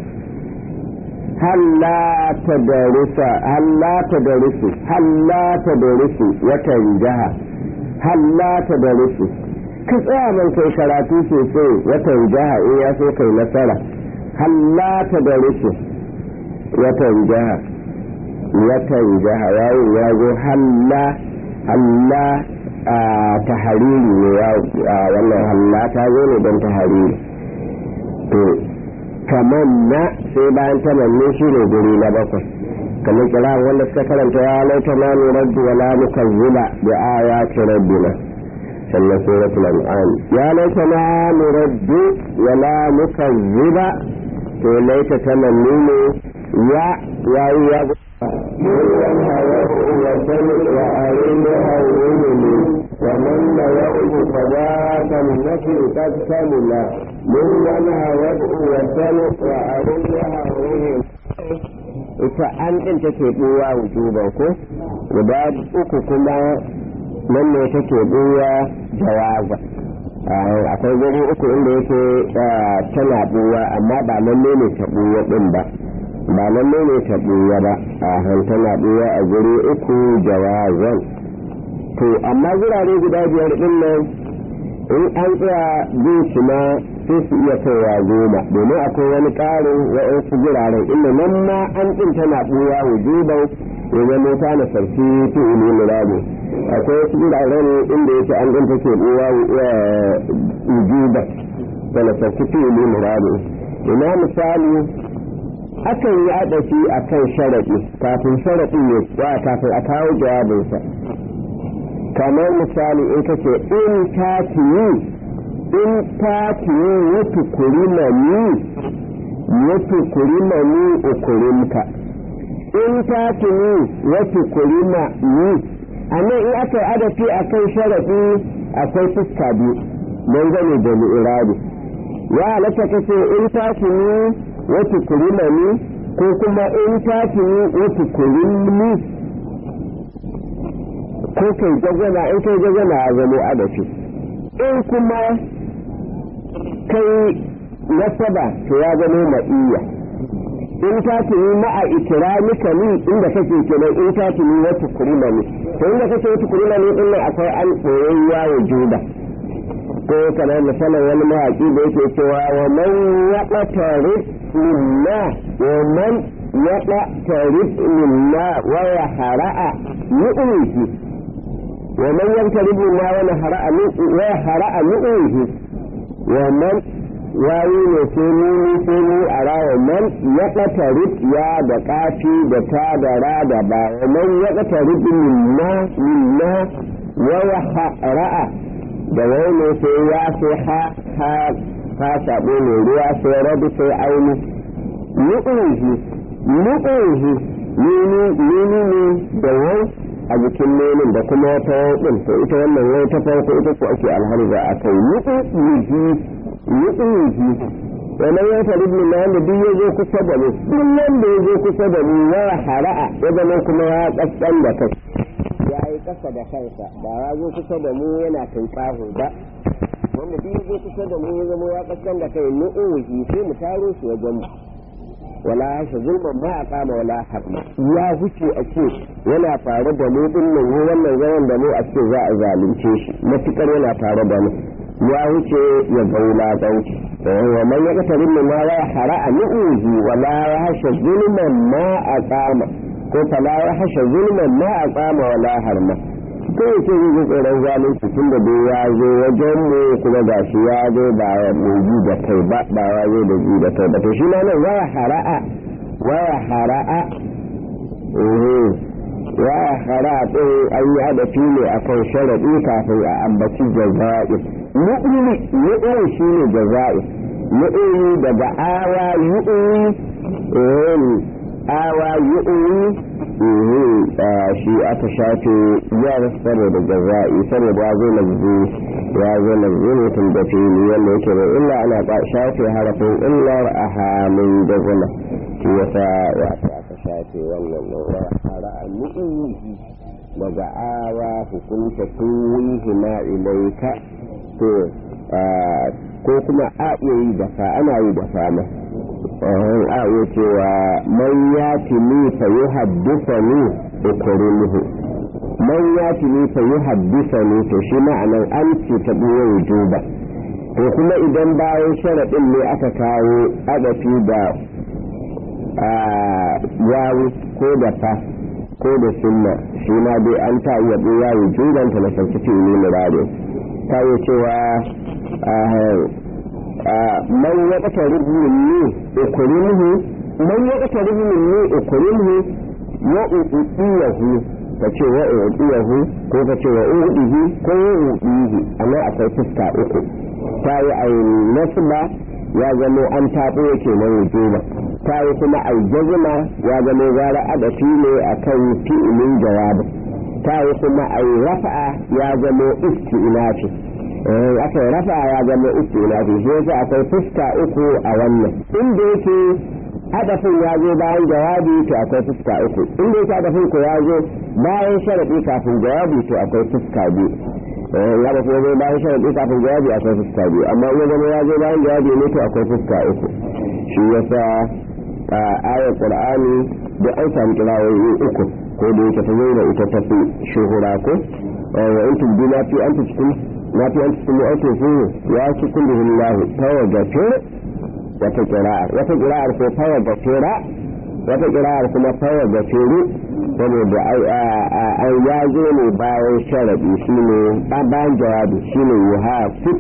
halla tadarusa halla tadarusu halla tadarusu watan jaha halla tadarusu ka tsaya man kai karatu sosai watan jaha in ya so kai nasara halla tadarusu watan jaha watan jaha yayi ya zo halla halla ta hariri ne ya wannan halla ta zo ne don ta hariri to tamanna sai bayan tamanni shi ne guri na bakwai kamar kira wanda suka karanta ya laita na nuraddu wa la nukazziba bi ayati rabbina sannan suratul an'am ya laita na nuraddu wa la nukazziba to laita tamanni ne ya yayi ya ومن لا يعود فذاك النفي قد كمل من ينهى يدعو وسلق وأرجها وهم ita an ɗin take ɓuwa wujuba ko guda uku kuma nan ne take ɓuwa jawaza akwai guri uku inda yake tana ɓuwa amma ba lalle ne ta ɓuwa ɗin ba ba lalle ne ta ɓuwa ba a tana ɓuwa a guri uku jawazan to amma gurare guda biyar din nan in an tsaya bin shi ma sai su iya kaiwa goma domin akwai wani ƙarin wa'yansu guraren inda nan ma an ɗin tana ɓuya wujuban ya zama ta na sarki fi'ili muradu akwai wasu guraren inda yake an ɗin take ɓuya wujuban ta na sarki fi'ili muradu ina misali akan yi adafi a kan sharaɗi kafin sharaɗi ya kafin a kawo jawabinsa kamar misali in kace in ta tiyi in ta tiyi wata kurima ni wata kurima ni ukurimka in ta tiyi wata kurima ni amma in aka yi adafi a kan sharaɗi akwai fuska biyu don gane da mu'irabi ya halatta kace in ta tiyi wata kurima ni ko kuma in ta tiyi wata kurimni ko kai jazana in kai jazana a zamo adafi in kuma kai nasaba to ya zamo ma'iyya in ta tuni ma'a ikramika ni inda kake kenan in ta tuni wata kurima ne to inda kake wata kurima ne din nan akwai an tsoyayya wa juda ko kana misalan wani mawaƙi da yake cewa wa man yaqtarib minna wa man yaqtarib minna wa yahra'a yu'ti ومن يقترب ما ويحرأ نؤيه ومن واوي سيني سيني أرى ومن يقترب يا دقاتي دتا درا دبا ومن يقترب منا منا ويحرأ دوين سيا سيحا ها ها سابون ريا سيرد سيعين نؤيه نؤيه نيني نيني دوين a jikin nonin da kuma wata ɗin to ita wannan wai ta farko ita ko ake alharza a kai yuɗu yuji yuɗu yuji wannan ya faru da na wanda duk ya zo kusa da mu duk wanda ya zo kusa da mu ya hara'a ya zama kuma ya ƙasƙan da kai ya yi ƙasa da kansa ba ya zo kusa da mu yana kai ƙaho ba wanda duk ya zo kusa da mu ya zama ya ƙasƙan da kai nu'u yuji sai mu taro shi wajen mu wala shi zulman ba a kama wala harma ya huce a ce yana tare da mu din nan wannan zaman da mu a ce za a zalunce shi matukar yana tare da mu ya huce ya gaula gauci wa man ya katarin mu ma ya hara'a nu'uhi wala ya hasha zulman ma a kama ko fala ya hasha zulman ma a kama wala harma ko yake yi tsoron zalunci tun da dai ya zo wajen mu kuma ga shi ya zo ba mai ji da kai ba ba ya zo da ji da kai ba to shi ma nan waya hara'a waya hara'a waya hara'a ɗin an yi hadafi ne a kan sharaɗi kafin a ambaci jaza'i mu'ini mu'ini shi ne jaza'i mu'ini daga awa yu'ini awa yu'ini shi aka shafe ya saboda jaza'i saboda ya zo lafzi ya zo lafzi ne tun da fili wanda yake da illa ana shafe harafin illar a halin jazala shi yasa wato aka shafe wannan nawa hara'a mu'ini daga awa hukunta tuwihi ma ilaika to ko kuma a iya yi da fa ana yi da fama a iya cewa man ya tini fa yi haddisa ni ukurinuhu man ya tini fa yi haddisa ni to shi ma'anar an ce ta ɓuwa wujuba to kuma idan bayan sharaɗin ne aka kawo adafi da yawu ko da fa ko da sunna shi ma dai an ta iya ɓuwa wujuban ta na sarki fi'ili murade ta yi cewa man ya ƙasa rubin ne ukurinhu man ya ƙasa rubin ne ukurinhu ya uɗiyahu ka ce wa uɗiyahu ko ka ce wa uɗihi ko ya uɗihi amma akwai fuska uku ta yi a nasba ya zamo an taɓo yake na wujuba ta yi kuma aljazma ya zamo gara adafi ne a kan fi'ilin jawabi ta yi kuma a rafa'a ya zamo isti'inafi aka yi rafa ya zama uku na fi shi yasa akwai fuska uku a wannan inda yake hadafin ya zo bayan jawabi to akwai fuska uku inda yake hadafin ko ya zo bayan sharaɗi kafin jawabi to akwai fuska biyu ya ba kuma zo bayan sharaɗi kafin jawabi akwai fuska biyu amma in zama ya zo bayan jawabi ne to akwai fuska uku shi yasa a ayar qur'ani da an samu kirawoyi uku ko da yake ta zo da ita tafi shuhura ko wa in tubdu ma fi anfusikum na fi yanci kuma ake su ya ci kullum lahu fawa gafir wata kira'ar wata kira'ar ko fawa gafira wata kira'ar kuma fawa gafiru saboda an ya zo ne bayan sharaɗi shi ne bayan jawabi shi ne yuhafif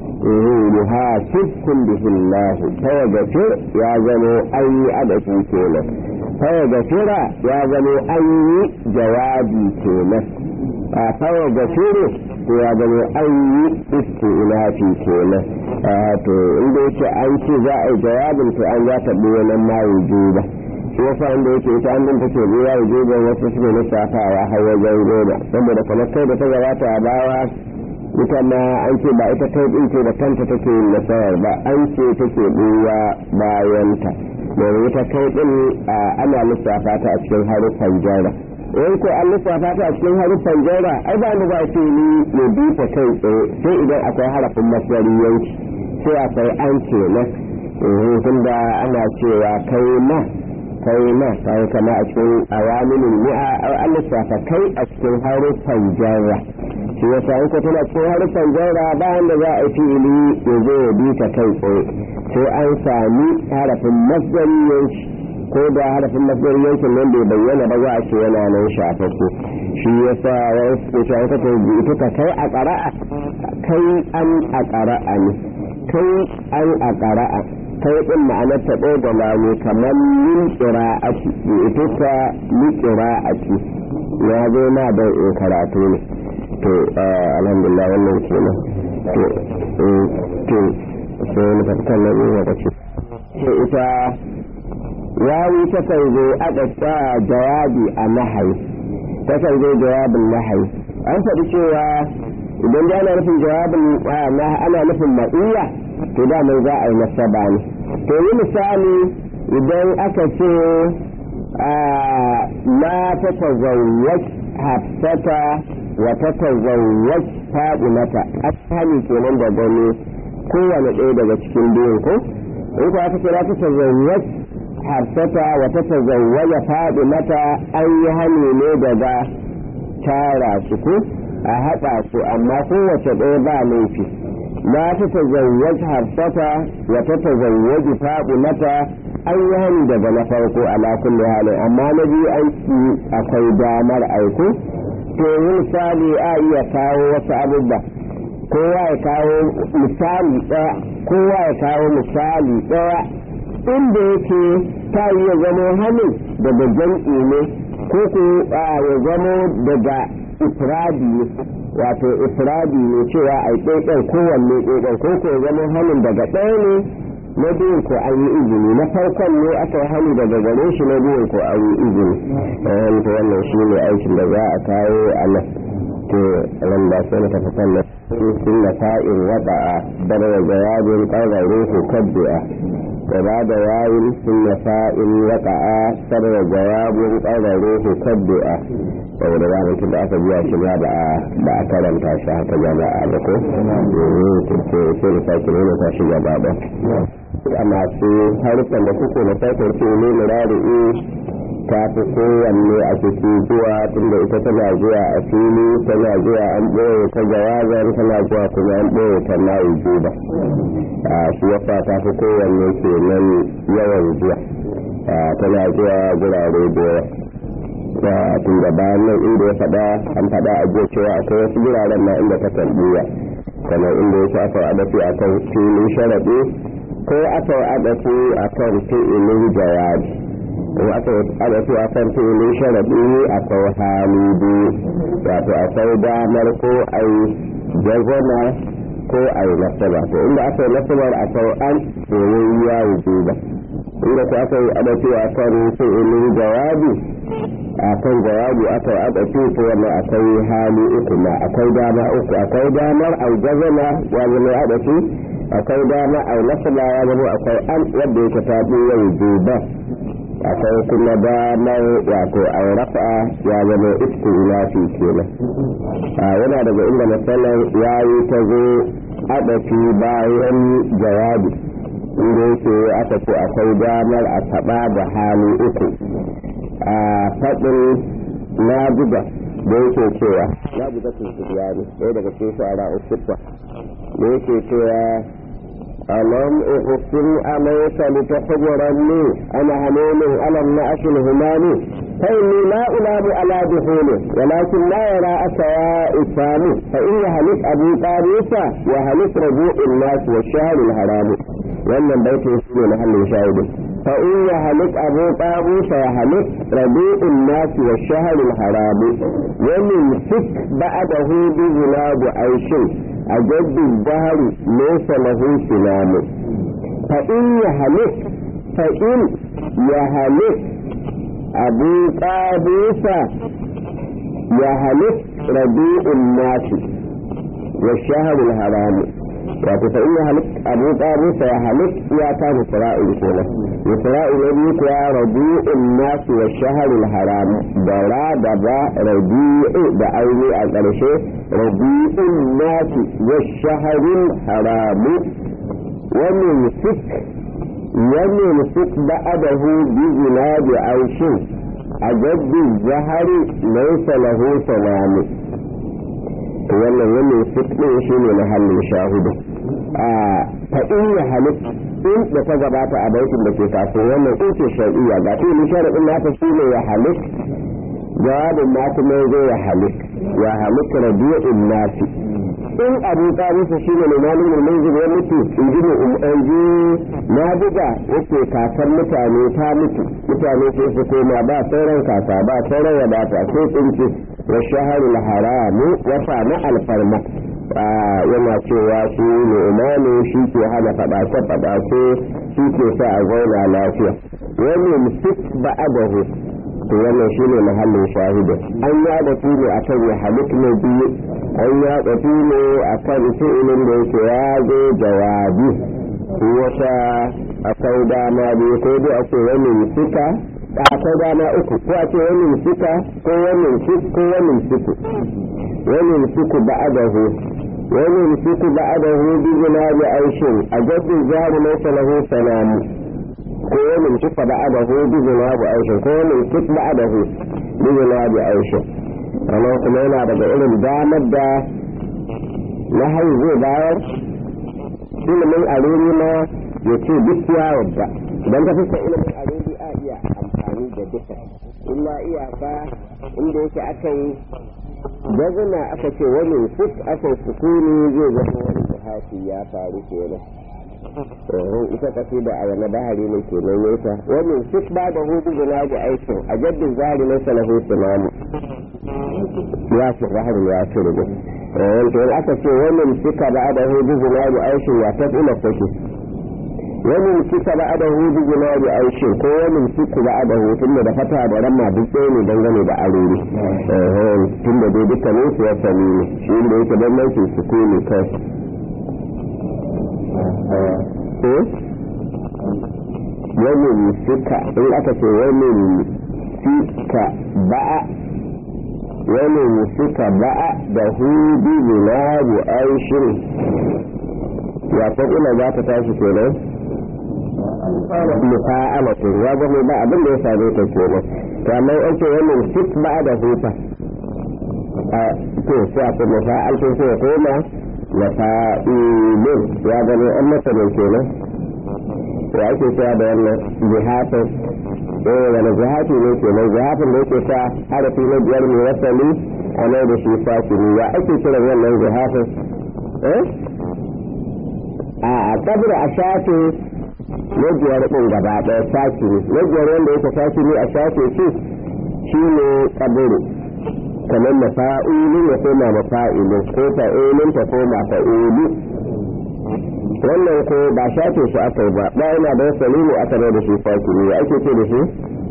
yuhafif kullum lahu fawa gafir ya zama an yi adafi kenan fawa gafira ya zama an yi jawabi kenan a fawa gafiru ko ya gano an yi isti'inafi kenan to inda yake an ce za a yi jawabin to an za ta biyo nan ma wujuba shi yasa inda yake ita an din take biya wujuba wasu suke lissafawa har wajen goma saboda kamar kai da ta gabata a bawa ita ma an ce ba ita kai din ce da kanta take yin nasarar ba an ce take biya bayanta domin ita kai din ana lissafa ta a cikin haruffan jara in ko an lissafa ta a cikin haruffan jara ai ba ni ba ce ni ne bi ta kai tsaye sai idan akwai harafin masariyanci sai akwai an ce na tunda ana cewa kai na kai na kai kama a cikin awaminin ni'a an lissafa kai a cikin haruffan jara shi yasa in ko tana cikin haruffan jara ba wanda za a fi'ili ya zo ya bi ta kai tsaye sai an sami harafin masariyanci ko da harafin masdar yankin nan bai bayyana ba za a ce yana nan shafaffe shi yasa wani suke cewa ita ta ita ta kai a ƙara'a kai an a ƙara'a ne kai an a ƙara'a kai din ma'anar ta ɗogala ne kamar min ƙira'ati da ita ta mi ƙira'ati ya zo na da karatu ne to alhamdulillah wannan kenan to to sai mu tafi kan nan ne ta ce ita wawi takan zo aka sa jawabi a nahayi takan zo jawabin nahayi an faɗi cewa idan da ana nufin jawabin ana nufin ma'iyya to da mai za a yi nasaba ne to yi misali idan aka ce la ta tazawwaj hafsata wa ta tazawwaj fadimata asali kenan da gani kowane ɗaya daga cikin biyun ko in ko aka ce la ta tazawwaj hafsata wa ta tazawwaja fadimata an yi hani ne daga tara su ko a haɗa su amma kowace ɗaya ba laifi la ta tazawwaj hafsata wa ta tazawwaji fadimata an yi hani daga na farko ala kulli halin amma na biyu an ci akwai damar aiko to misali a iya kawo wasu abubuwa kowa ya kawo misali ɗaya kowa ya kawo misali ɗaya inda yake ta yi ya zama hannun daga jam'i ne ko ko ya zama daga ifradi ne wato ifradi ne cewa a ɗaiɗan kowanne ɗaiɗan ko ko ya zama hannun daga ɗaya ne na biyun ko an yi izini na farkon ne aka yi hannu daga gare shi na biyun ko an yi izini ta wannan shi ne aikin da za a kawo a nan to ran da sai na tafi sallar sun na fa'in wada a darar jawabin ƙarare ko kaddi'a da ba da yayin sun na fa'in wada a darar jawabin ƙarare ko kaddi'a saboda ba mutum da aka biya shi ba da a karanta shi haka jama'a da ko sai da sake nuna ta shi gaba da a masu harkar da kuke na farkon ce ne murari'i ta fi kowanne a ciki zuwa tunda ita tana zuwa a fili tana zuwa an ɓoye ta jawazan tana zuwa kuma an ɓoye ta nayi juba a shi yasa ta fi kowanne ke nan yawan zuwa tana zuwa gurare da yawa tun da bayan nan inda ya faɗa an faɗa a jiya cewa akwai wasu guraren na inda ta kan ɓuya kamar inda ya shafa adafi a kan filin sharaɗi ko aka yi adafi a kan fi'ilin jawabi ko aka yi adafi a kan fi'ilin sharaɗi akwai hali biyu wato akwai damar ko a yi jazana ko a yi nasaba to inda aka yi nasabar akwai an domin ya wuce ba inda ko aka yi adafi a kan fi'ilin jawabi a kan jawabi aka yi adafi ko wannan akwai hali uku ma akwai dama uku akwai damar a jazana ya zama adafi akwai dama a nasala ya zama akwai an wadda yake taɓi yau juba akwai kuma damar wato a rafa ya zama isko ilafi kenan yana daga inda matsalar ya yi ta zo adafi bayan jawabi inda yake aka ce akwai damar a taɓa da hali uku a faɗin na buga da yake cewa na buga sun su biya ne ɗaya daga cikin shara usufa da yake cewa ألم أقسم عليك لتخبرني أنا هموم على النعش الهماني فإني لا ألام على دخوله ولكن لا يرى أسواء الثاني فإن يهلك أبو قابوسة وهلك رجوع الناس والشهر الحرام وأن بيت يسير محل شاهده فإن يهلك أبو قابوسة وهلك رجوع الناس والشهر الحرام ومن فك بعده بذناب عيش أجد الدهر ليس له سلام فإن يهلك فإن يهلك أبو قابوسة يهلك ربيع الناس والشهر الحرام wato fa in halik abu qabusa ya halik ya kana isra'il kenan isra'il ne kuwa rabi'un nas wa shahrul haram da ra da ba rabi'u da aini a ƙarshe rabi'un nas wa shahrul haram wa min sik wa min sik ba'dahu bi zinad aishin ajaddu zahari laysa lahu salamu wannan wannan fitin shi ne na halin shahudu a faɗin ya halik in da ta gabata a baitin da ke kafin wannan in ce shari'a ga ta yi sharaɗin nata shi ne ya halik jawabin na kuma ya zo ya halik ya halik rabi'in nasi in abu ƙarisa shi ne limanin mulmai ya mutu in ji ne in ji na buga yake kakar mutane ta mutu mutane sai su koma ba sauran kasa ba sauran wadata sai tsinci wa shaharul haramu wata na alfarma yana cewa shi ne imani shi ke hana faɗace-faɗace shi ke sa a zauna lafiya wani musik ba'adahu to wannan shi ne mahallin shahidin an yada fi ne akan ya halik na biyu an yada fi ne akan fi'ilin da yake ya zo jawabi wata akwai dama biyu ko dai ake wani musika akwai dama uku ko ake wani musika ko wani musik ko wani musiku wani musiku ba'adahu wani musiku ba'adahu bi jinabi aishin a jaddin jari laysa lahu salamu ko wani musiku ba'adahu bi jinabi aishin ko wani musiku ba'adahu bi jinabi aishin amma kuma yana daga irin damar da na haihu zai bayar ilimin aruri ma ya ce duk ya wadda idan ka fuska ilimin aruri a iya amfani da duka illa iyaka inda yake aka yi jazna aka ce wani fus aka sukuni zai zama wani jihati ya faru kenan ita kasida a wani bahari ne ke nan yata wani fus ba da hudu guna da aikin a jaddin zari na salahu tunamu ya fi bahari ya fi rubu wanda aka ce wani suka ba da hudu guna da aikin ya ta ila kwake wani suka ba da hudu guna da aikin ko wani suka ba da hutun da fata da ramma duk ɗaya ne dangane da arori tun da dai dukkanin su ya sami ne shi da yake don lankin sukuni kai wani suka in aka ce wani suka ba'a wani suka ba'a da hudu zinabu aishin ya ina za ta tashi kenan mufa'alatin ya zama ba abin da ya same ta kenan kamar an ce wani suk ba'a da huta to sai a kuma fa'altin sai ya koma na fa'ilin ya zama an masa ne kenan ya ake cewa da wannan jihafin eh wani jihafi ne kenan jihafin da yake sa harafi na biyar mai rasali a mai da shi fasili ya ake kiran wannan jihafin eh a kabir a shafe na biyar ɗin gaba ɗaya sashi ne na biyar wanda yake sashi ne a shafe shi shi ne kabiru kamar mafa'ilin ya koma mafa'ilin ko fa'ilin ta koma fa'ili wannan ko ba shafe shi aka yi ba ba yana da wasu ne aka bai da shi fakiri ya ake ce da shi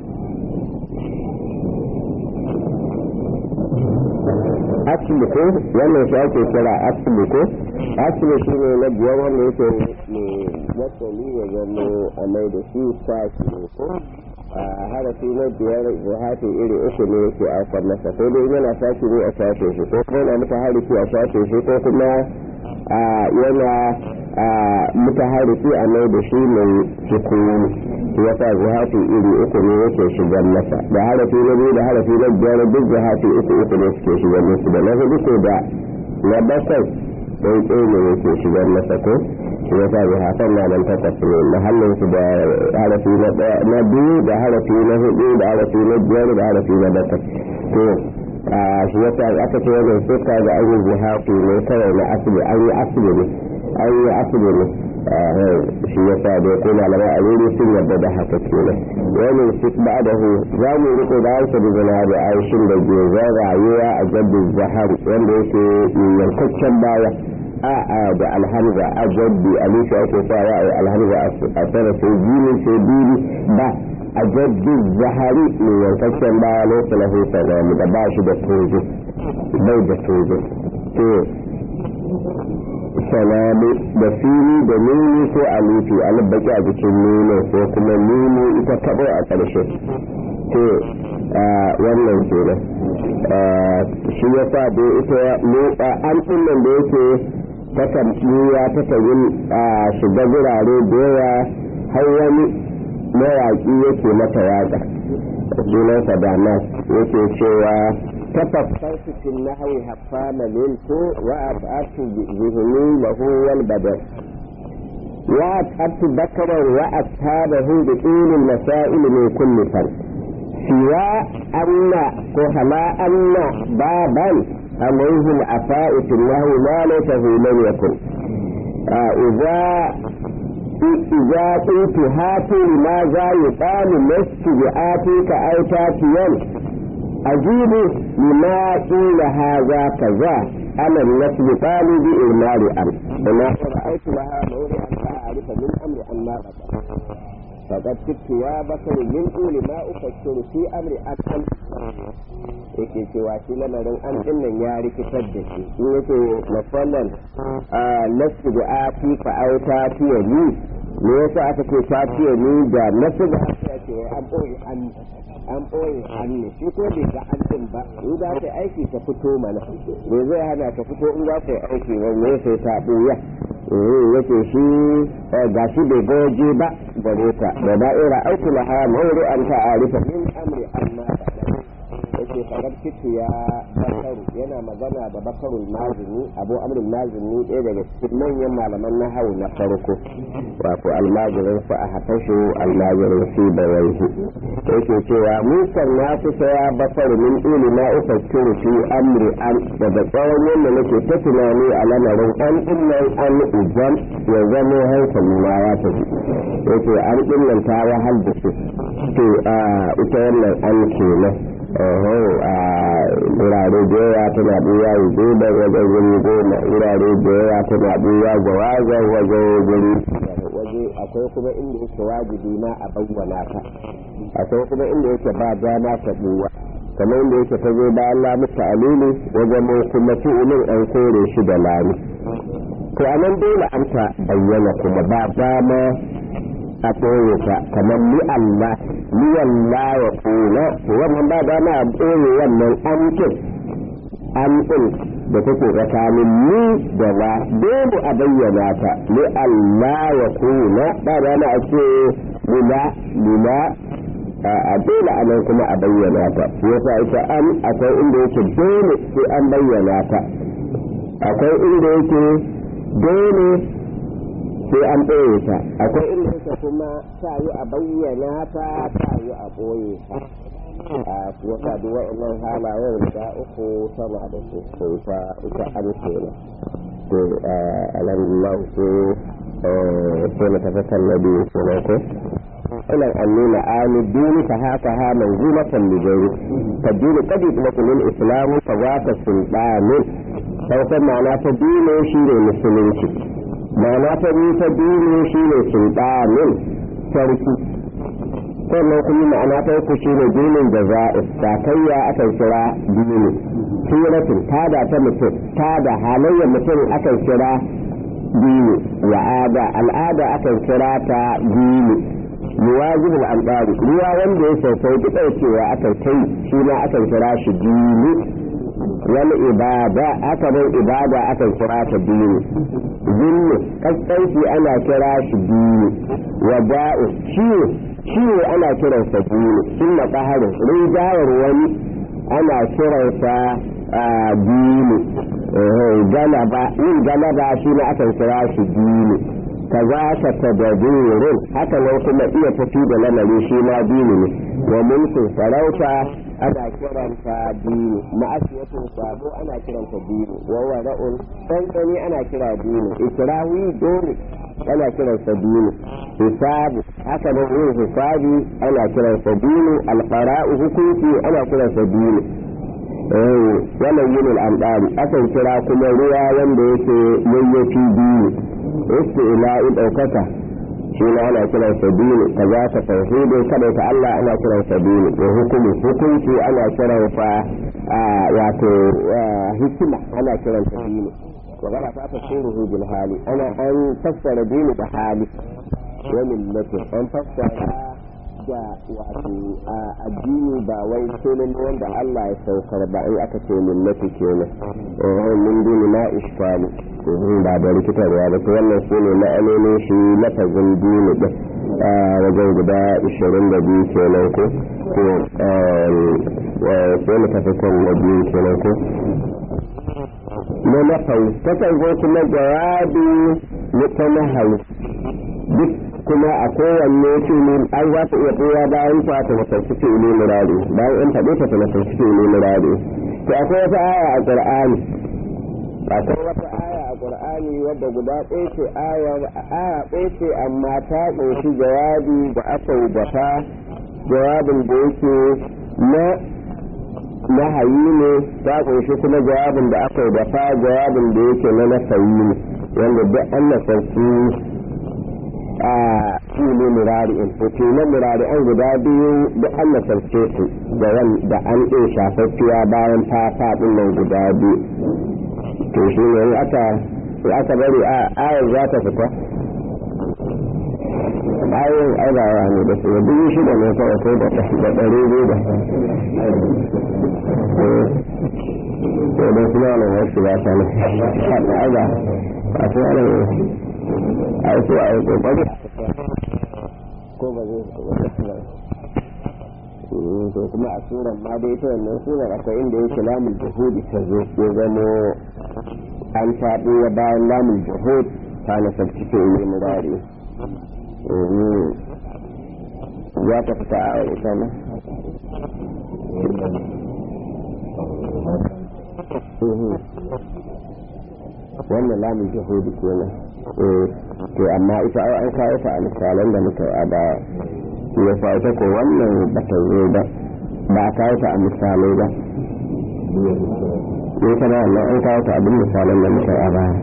asli ko wannan shi ake kira asli ko asli shi ne na biyar wanda yake ne wasali ya zama a mai da shi fakiri ko a harafi na biyar zuhati iri uku ne yake aukar masa ko dai yana fakiri a shafe shi ko kuma yana mutu harifi a shafe shi ko kuma yana mutaharifi a mai da shi mai sukuni ya sa zuhati iri uku ne yake shigar masa da harafi na biyu da harafi na biyar duk zuhati uku uku ne suke shigar masa da na hudu ko da na bakwai ɗai ɗai ne yake shigar masa ko ya sa zuhatan na nan takwas ne mahallin su da harafi na biyu da harafi na hudu da harafi na biyar da harafi na bakwai to shi ya sa aka ce wajen suka ga an yi zuhati ne kawai na asibiti an yi asibiti an yi asibiti shi ya sa da ko malamai a wuri sun yadda da haka kenan wani sik ba da hu za mu riko da hansa da zana da aishin da ke zan rayuwa a jaddin zahari wanda yake yankakken baya a a da alhamza a jaddi alifi ake sawa a alhamza a tsara sai jini sai biyu ba a jaddin zahari mai yankakken baya lokacin lahusa da ba shi da tozo bai da tozo to salamu da fili da nuni ko alifi alibaki a jikin nuni ko kuma nuni ita taɓo a ƙarshe to wannan kenan shi ya sa da ita an tunan da yake ta tamfiya ta tayin shiga gurare da yawa har wani mawaƙi yake mata yaƙa sunansa da nas yake cewa تفكرت في النحو حتى مللت وأبعدت ذهني له والبدر وأبعدت بكرا وأصحابه بطول المسائل من كل فن سوى أن كهلا أن بابا عليه العفاء في النحو ما ليسه لم يكن إذا إذا قلت هاتي لماذا يقال لست بآتيك أو تاتيا أجيب لما قيل هذا كذا أنا النسل طالب إرمال أمر وما رأيت لها موضعا فأعرف من أمر أن ما بكر فقد كنت يا بكر من قول ما أفكر في أمر أكل yake cewa shi lamarin an dinnan ya rikitar da shi in yake musamman nasu da afi fa auta fiye ni me yasa aka ce ta fiye ni da nasu da afi ce an boye an an ɓoye hannu shi ko bai ga hannun ba in za ta aiki ta fito mana me zai hana ta fito in za ta yi aiki wani sai ta ɓuya yake shi ga shi bai goje ba gare ta da da'ira aiki na ha mauri an ta arifa min amri amma ba yake faɗar kitu ya bakaru yana magana da bakarul mazini abu amrul mazini ɗaya daga cikin manyan malaman na hau na farko wato almajirin su a hafashu almajirin su da yanzu yake cewa musan na kusa ya bakaru min ili na ufakkiru fi amri an daga tsawon yadda nake ta tunani a lamarin an ɗinnan an ujan ya zama hankali na ya tafi yake an ɗinnan ta wahal da su to ita wannan an kenan a wurare da yawa tana buya yi da wajen wuri goma wurare da yawa tana buya ga wajen wajen wuri waje akwai kuma inda yake wajibi ma a bayyana ta akwai kuma inda yake ba dama ta buwa kamar inda yake ta zo bayan lamu ta'alili wajen mu kuma fi'ilin an kore shi da lami to anan dole an ta bayyana kuma ba dama a ɓoye ta kamar ni Allah ni Allah ya kula to wannan ba dama a ɓoye wannan amkin an ɗin da take tsakanin ni da wa dole a bayyana ta ni Allah ya kula ba dama a ce lila lila a dole a nan kuma a bayyana ta yasa ita an akwai inda yake dole sai an bayyana ta akwai inda yake dole sai an ɓoye ta akwai inda yake kuma ta yi a bayyana ta ta yi a ɓoye ta a wata duk wa'annan halayen guda uku sama da su sai ta ita an kenan to alhamdulillah sai sai na tafakan na biyu sunan ko ina an nuna ani duni ta haka ha manzumatan lijari ta duni kadi kuma kullun islamu fa wata sultanin saukan ma'ana ta duni shi ne musulunci ma'ana ta biyu ta dini shi ne sultanin sarki sannan kuma ma'ana ta uku shi ne dinin da za'is sakayya akan kira dini siratin tada ta mutum tada halayyar mutum akan kira dini wa'ada al'ada akan kira ta dini muwajibul al'adu ruwa wanda ya saukai duk ɗaukewa akan kai shi ma akan kira shi dini wani ibada aka bar ibada aka kira ta dini zinne kaskanci ana kira shi dini wada'u ciwo ciwo ana kiransa dini sunna qaharin rijayar wani ana kiransa dini galaba yin galaba shi ne aka kira shi dini kaza ka tadabirin haka nan kuma iya tafi da lamari shi ma dini ne wa mulkin sarauta ana kiranta dini ma'asiyatun sabo ana kiranta dini wa wara'un tsantsani ana kira dini ikrawi dole ana kiransa dini hisabu haka nan yin hisabi ana kiransa dini alqara'u hukunci ana kiransa dini eh wannan yin al'amdari akan kira kuma ruwa wanda yake yayyafi dini isti'la'i daukaka shi ne ana kiran sabili kaza ta tauhidi kada ta Allah ana kiran sabili da hukumi hukunci ana kiran fa wato hikima ana kiran sabili wa gara ta tafsiruhu bil hali ana an fassara dini da hali wa millati an fassara da wato addini ba wai sunan wanda Allah ya saukar ba in aka ce millati kenan eh min dini na iskali ba da rikitarwa ba to wannan su ne ma'anonin shi lafazin dini ɗin wajen guda ishirin da biyu kenan ko ko sai mu tafi kan na biyu kenan ko na nafau ta kan zo kuma jawabi ta nahau duk kuma a kowanne filin an za ta iya tsoya bayan ta ta mafarki filin murari bayan an faɗe ta ta mafarki filin murari to akwai wata aya a ƙur'ani akwai wata aya a ƙur'ani wadda guda ɗaya ce aya ɗaya ce amma ta ƙunshi jawabi da aka wubata jawabin da yake na nahayi ne ta ƙunshi kuma jawabin da aka wubata jawabin da yake na nasayi ne wanda duk an nasarci a fili murari'in to filan murari'an guda biyu duk an nasarce su da an ɗin shafaffiya bayan ta faɗin nan guda biyu to shi ne aka aka bari a ayar za ta fita ayoyin aibawa ne da su dubu shida ne kawai ko da ɗari biyu da to da suna ne wasu ba ta ne a aiba a su ana ne a yi su a yi kokari ko ba zai to kuma a suran ma dai ta wannan surar akwai inda yake lamun juhudi ta zo ya zamo an faɗo ya bayan lamun juhud ta nasabci ke yi murari ya ta fita a ita na wannan lamun juhudi kenan to amma ita an kawo ta a misalan da muka yi a baya ya fa ita ko wannan ba ta zo ba ba a kawo ta a misalai ba ne kana Allah an kawo ta abin misalan da muka yi a baya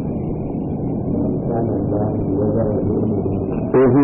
ehu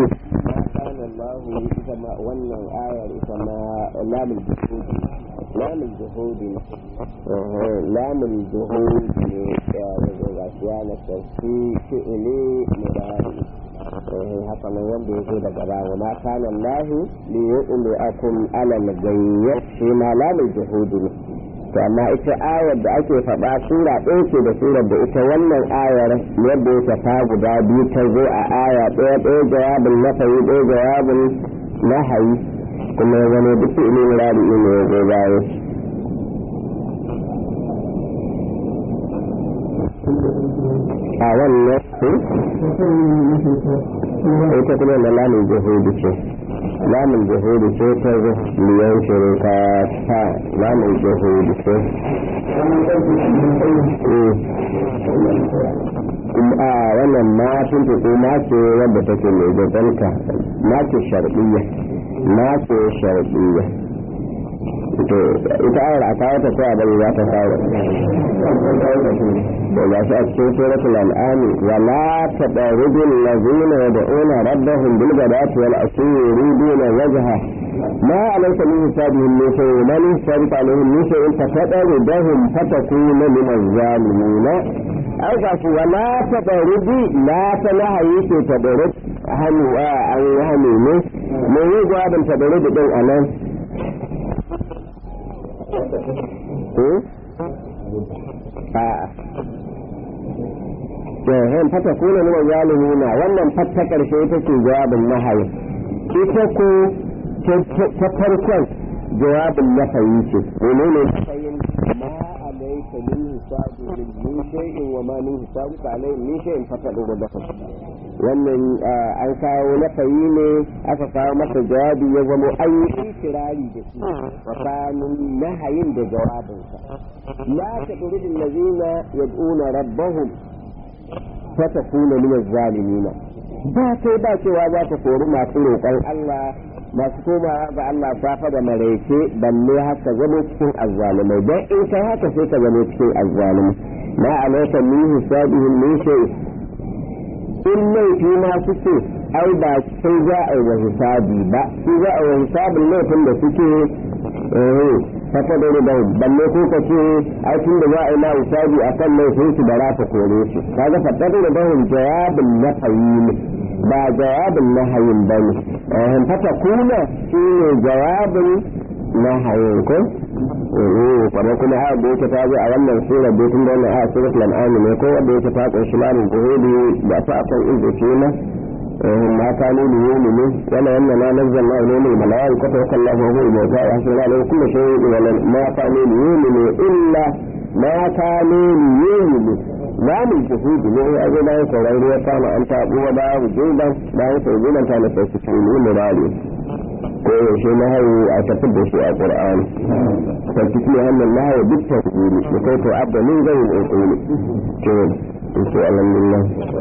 wannan ayar ita ma lamun juhudi lamun juhudi lamun juhudi ya zo ga ya na tafi fi'ili mudari haka nan wanda ya zo daga baya ma kana Allah li yu'li akum ala al-ghayy shi ma lamun juhudi ne to amma ita ayar da ake faɗa sura ɗaya ce da surar da ita wannan ayar yadda ya tafa guda biyu ta zo a aya ɗaya ɗaya jawabin nafayi ɗaya jawabin nahayi kuma ya zama duk ilimin rari ne ya zo bayan a wannan ita kuma da lamin jihudi ce lamin jihudi ce ta zo liyan shirin ka ta lamin jihudi ce a wannan ma tun tuku ma ce wadda take mai gabanta ma ce shar'iyya ma ce shar'iyya to ita ayar a kawo ta kowa bari za ta kawo da ga shi a cikin suratul al'am wa la tadarudul ladina yad'una rabbahum bil ghadati wal ashi yuriduna wajha ma alayka min hisabihim min shay'in man yusarif alayhim min shay'in fatadrudahum fatakuna min az-zalimin ai ga shi wa la tadarudi la talahi ce tadarud hannu a an hannu ne me yi jawabin tadarud din anan yahin fata kuna nuna zalimuna wannan fatta karshe ita ce jawabin nahayi ita ko ta farkon jawabin nahayi ce menene nahayin ma alayka min hisabi min shay'in wa ma min hisabika alayhi min shay'in fata da wannan an kawo nafayi ne aka kawo masa jawabi ya zama an yi kirari da shi tsakanin nahayin da jawabinsa la taqridul ladina yad'una rabbahum fatakuna min az-zalimin ba sai ba cewa za ta kori masu roƙon Allah masu koma ga Allah safa da maraice balle haka zama cikin azzalimai dan in kai haka sai ka zama cikin azzalimai ma alayka min hisabihim min shay'in in laifi ma suke ai ba sai za a yi wa hisabi ba su za a yi wa hisabin laifin da suke eh fata da da balle ko ka ce ai tun da za a yi ma hisabi a kan laifin su da rafa kore su kaga fata da da jawabin nahayi ne ba jawabin nahayin ba ne eh fata kuna shi ne jawabin nahayin ko eh kuma kuma a da yake ta zo a wannan sura da tun da wannan a suratul an'am ne ko wanda yake ta kunshi lamun guhudi da ta akan inda ce na ma kanu li yu'minu wala anna la nazzalna ilayhim al-malaikata wa kallahu huwa al-mawta wa hasana alayhi kullu shay'in wa ma kanu li yu'minu illa ma kanu li yu'minu lamun guhudi ne a ga dai sauran ruwa ta ma an ta buwa da wujudan da sai gudan ta na sai cikin murali ko yaushe na hayu a tafi da shi a ƙur'ani sarki ne hannun na hayu duk ta kuri da kai to abda min zai yi ƙuri ke ce alhamdulillah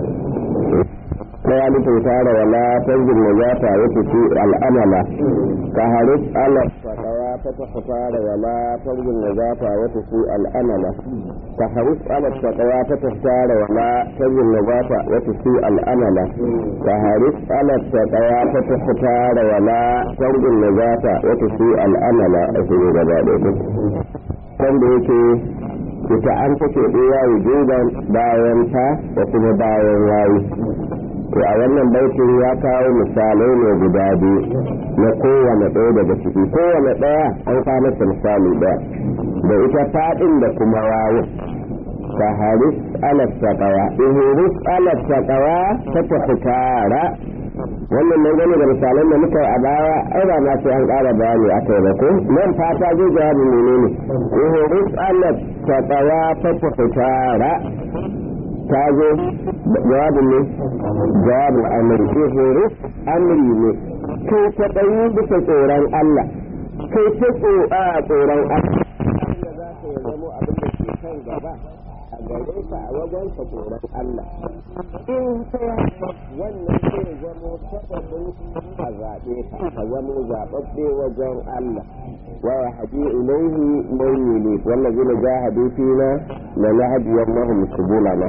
ɗaya mutum tara wala tanzin na za ta yi fiti al'amala ka harif ala fatawa ta ta fara wala tanzin na za ta yi fiti al'amala ka harif ala fatawa ta ta fara wala tanzin na za ta yi fiti al'amala ka harif ala fatawa ta ta fara wala tanzin na za ta yi fiti al'amala a cikin gaba da duk wanda yake ita an take ɗaya wujudan bayan ta da kuma bayan yayi to a wannan baitin ya kawo misalai ne guda biyu na kowane ɗaya daga ciki kowane ɗaya an kawo masa misali ɗaya da ita faɗin da kuma wawo ka haris alat taqwa ihurus alat taqwa ta tafutara wannan nan gane da misalan da muka yi a baya ai ba na sai an ƙara bayani a kai ba ko nan fata zai jawabi menene ihris alat ta tsawa ta fitara ta zo jawabin ne jawabin amri ihris amri ne kai ta ɗanyi bisa tsoron Allah kai ta tsoron Allah wanda za ka yi zamo abin da ke kan gaba a gare ka a wajen ka tsoron Allah in sai wannan zai zamo sababin a zaɓe ka ka zamo zaɓaɓɓe wajen Allah wa ya haɗi ilaihi mai ne wallazi na jahadu fina na lahdiyannahum subulana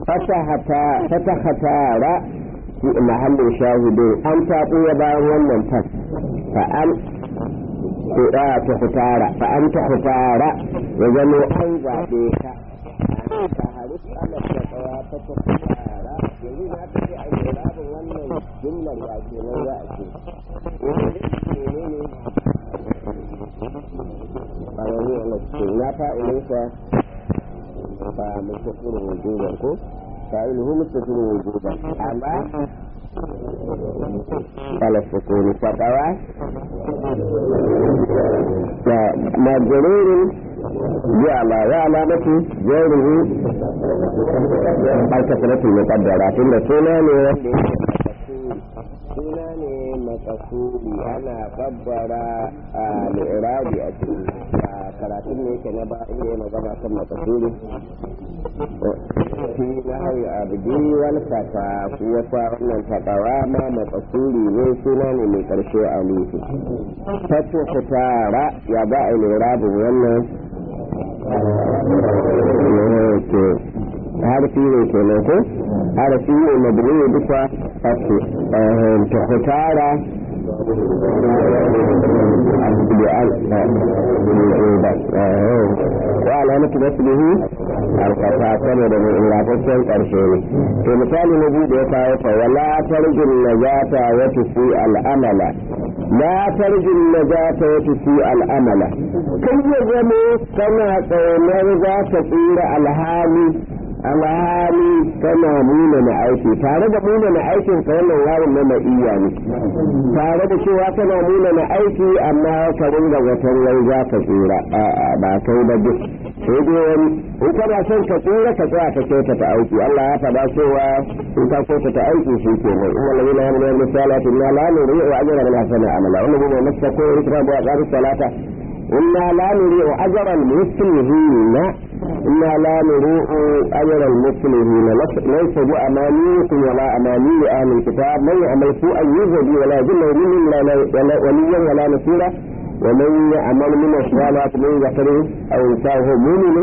fatahatara fi mahallin shahidin an taɓo ya bayan wannan fas fa'al ko da ta hutara fa an ta hutara ya zama an zaɓe ka ta harus Allah ta tsawa ta ta hutara yanzu na ta ce a yi rabin wannan jumlar ya ke nan za a ce wani ne ne a wani wani ce na fa'ilinsa ba mustafirin wujudan ko fa'iluhu mustafirin wujudan amma على السكون فتوى مجرور جعل وعلامة جره الكثرة المقدرة إن سنان سنان مقصودي أنا قدر الإراد أتي karatun ne yake na ba inda yana gabatar da tasiri fi nahawi abdi wal fata kuwa fa wannan takawa ma matsuri ne suna ne mai karshe a nufi fatu fitara ya ba a lirabin wannan harfi ne kenan ko harfi ne mabni duka fatu ta fitara وعلامة نسبه القطاع كمد من إلافة القرشين في مثال نجيب يتعرف ولا ترجو النجاة وتسيء الأمل لا ترجو النجاة وتسيء الأمل كي يجمع كما قومر ذات تطير الهامي alhali kana nuna na aiki tare da nuna na aikin ka wannan warin na iya ne tare da cewa kana nuna na aiki amma ka ringa zaton wai za ka tsira a'a ba kai ba duk sai dai wani in kana son ka tsira ka tsaya ka kyauta ta aiki Allah ya faɗa cewa in ka kyauta ta aiki shi ke nan in wallahi la yamna min salati inna la nuri'u ajra man ahsana amala wannan ne masako ikrabu wa qari salata inna la nuri'u ajra al-muslimina إنا لا نروء أجر المسلمين ليس بأمانيكم ولا أماني أهل الكتاب من يعمل سوءا يجزى ولا يجل وليا ولا نصيرا ومن يعمل من الصالحات من ذكر أو أنثى وهو مؤمن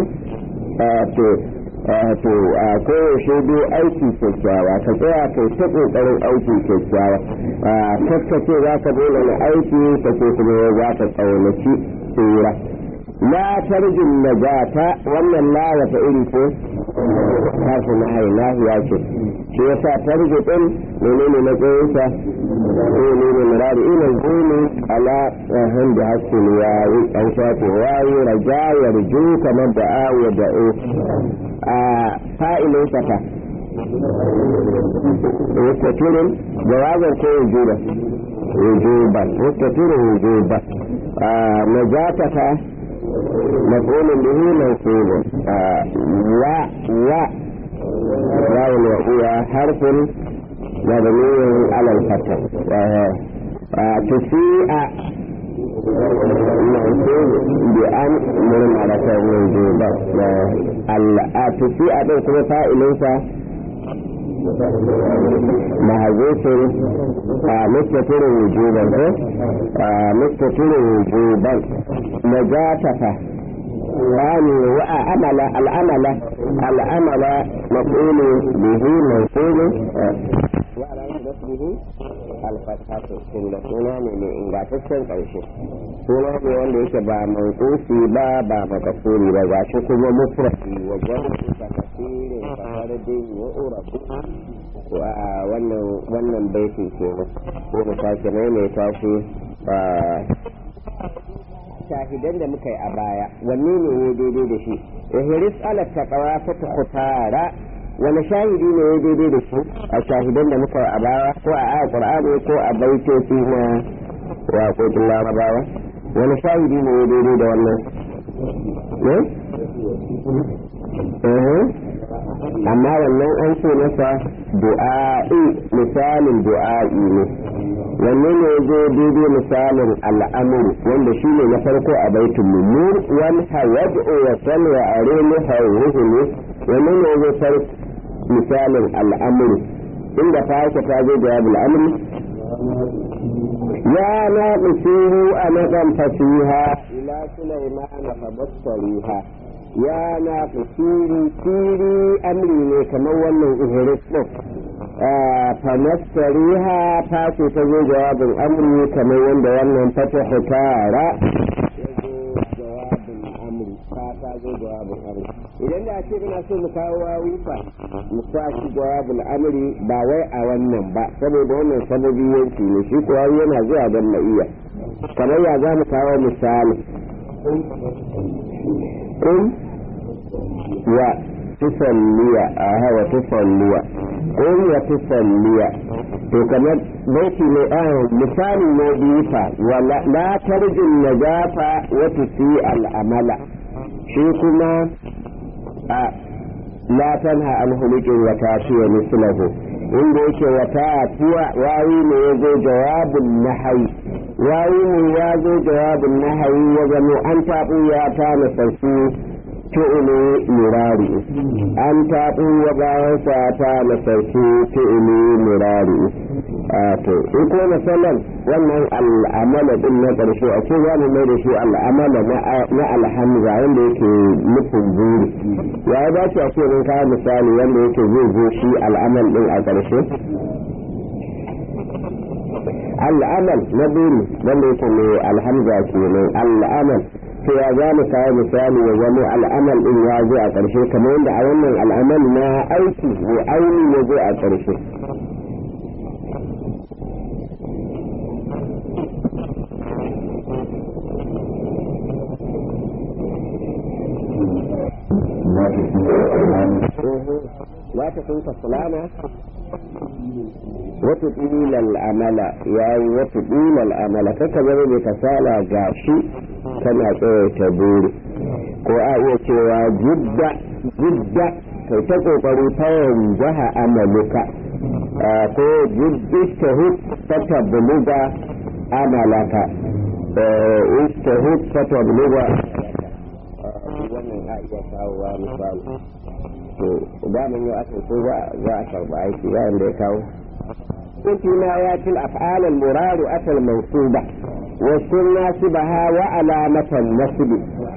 to a koyaushe dai aiki kyakkyawa ka tsaya kai ta kokarin aiki kyakkyawa a kakkace za ka dole na aiki ka ce kuma za ka tsaunaci tsira la tarjin najata wannan la wata iri ce tashi na haina ya ce shi yasa tarji din menene na tsayinsa menene na rari ina gini ala rahan da haske ne ya yi an shafe wayi raja ya riju kamar da awo da o a fa'ilin safa wastatirin jawazan ko wujuba wujuban wastatirin wujuban najata ta مفعول به منصوب و و واو هو حرف مبني على الفتح تسيء منصوب بأن من على وجوب تسيء ده فاعلها محذوف مستتر وجوبا مستتر وجوبا نجاتك يعني وعمل العمل العمل مفعول به منصوب وعلى نصبه الفتحة كنا سنة من إنجاتكسن قرشي سنة من wanda yake ba manqusi ba ba makasuri ba ga shi kuma mufradi wajen tafsirin faradin ya urabu wannan wannan baiti ke ko mu sake mai tashi shahidan da muka yi a baya wanne ne ne daidai da shi ihris ala taqwa fa tukhara wani shahidi ne ya daidai da shi a shahidan da muka a baya ko a aya qur'ani ko a baitoci na waƙoƙin larabawa wani shahidi ne ya daidai da wannan ne amma wannan an ce masa du'a'i misalin du'a'i ne wanne ne ya zo daidai misalin al'amuru wanda shi ne na farko a baitul mumur wal hawad'u wa salwa arinu hawruhu ne wanne ne ya zo farko misalin al'amuru inda fashe ta zo jawabul amri ya na qusiru anadan fasiha ila sulaiman fa basariha ya na qusiri siri amri ne kamar wannan ihris din fa nasariha fashe ta zo jawabul amri kamar wanda wannan fatahu tara idan da ce ina so mu kawo wawi fa mu sa shi jawabul amri ba wai a wannan ba saboda wannan sababi yanki ne shi kuwa yana zuwa don ma'iya kamar ya za mu kawo misali kun wa tusalliya a hawa tusalliya kun wa tusalliya to kamar baiti ne a misali ne biyu fa wala la tarjin najafa wa tusi al'amala shi kuma a la tanha an hulukin wata fiye mislahu inda yake wata fiya wawi ne ya zo jawabin nahayi wawi ne ya zo jawabin nahayi ya zama an taɓu ya ta nasarsu fi'ili murari an taɓu ya bayan sa ta nasarsu fi'ili murari a to in ko misalan wannan al'amala din na ƙarshe a ce za mu mai da shi al'amala na alhamza wanda yake nufin buri ya yi dace a ce mun kawo misali wanda yake zai zo shi al'amal din a ƙarshe al'amal na buri wanda yake mai alhamza kenan al'amal to ya za mu kawo misali ya zama al'amal din ya zo a ƙarshe kamar yadda a wannan al'amal na aiki ko aini ya zo a ƙarshe لا تكون كسلانة وتطيل الأمل يعني وتطيل الأمل فكذا بكسالة جاشي كما تبور وآية جدة جدة كي تقول فينجح أملك ko istahud fatabluga amalaka istahud fatabluga wannan a iya kawowa misali to da mun yi aka ko za a karba aiki ba wanda ya kawo kuntina ya til af'al al murad atal mawsuba wa sunna sibaha wa alamatan nasb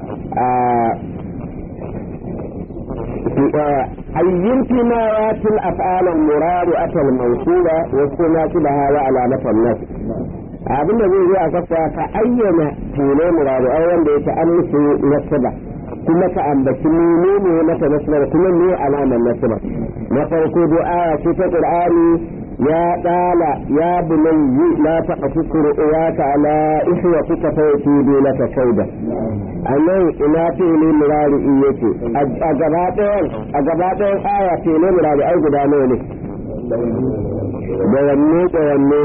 أيمكن آيات الأفعال المراد أتى الموصولة والسناسبها وعلامة النصب abin da zai zo a kasa ka ayyana tune muradu ai wanda yake an musu nasaba kuma ka ambaci menene mata nasaba kuma me alamar nasaba na farko du'a ce ta Qur'ani ya dala ya bunayyi la taqtu ru'yaka ala ihwatika fa yatidu laka kauda anan ina ce ne muradu yake a gaba ɗayan a gaba ɗayan aya ce ne muradu ai guda nawa ne da wanne da wanne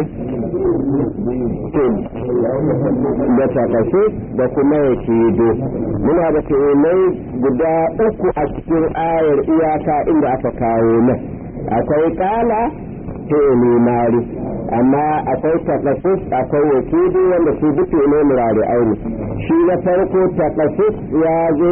da takashe da kuma ya do muna da fi'ilai guda uku a cikin ayar iyaka inda aka kawo nan akwai kala fi'ili mari amma akwai takasus akwai wakidu wanda su duk fi'ilai murari aini shi na farko takasus ya zo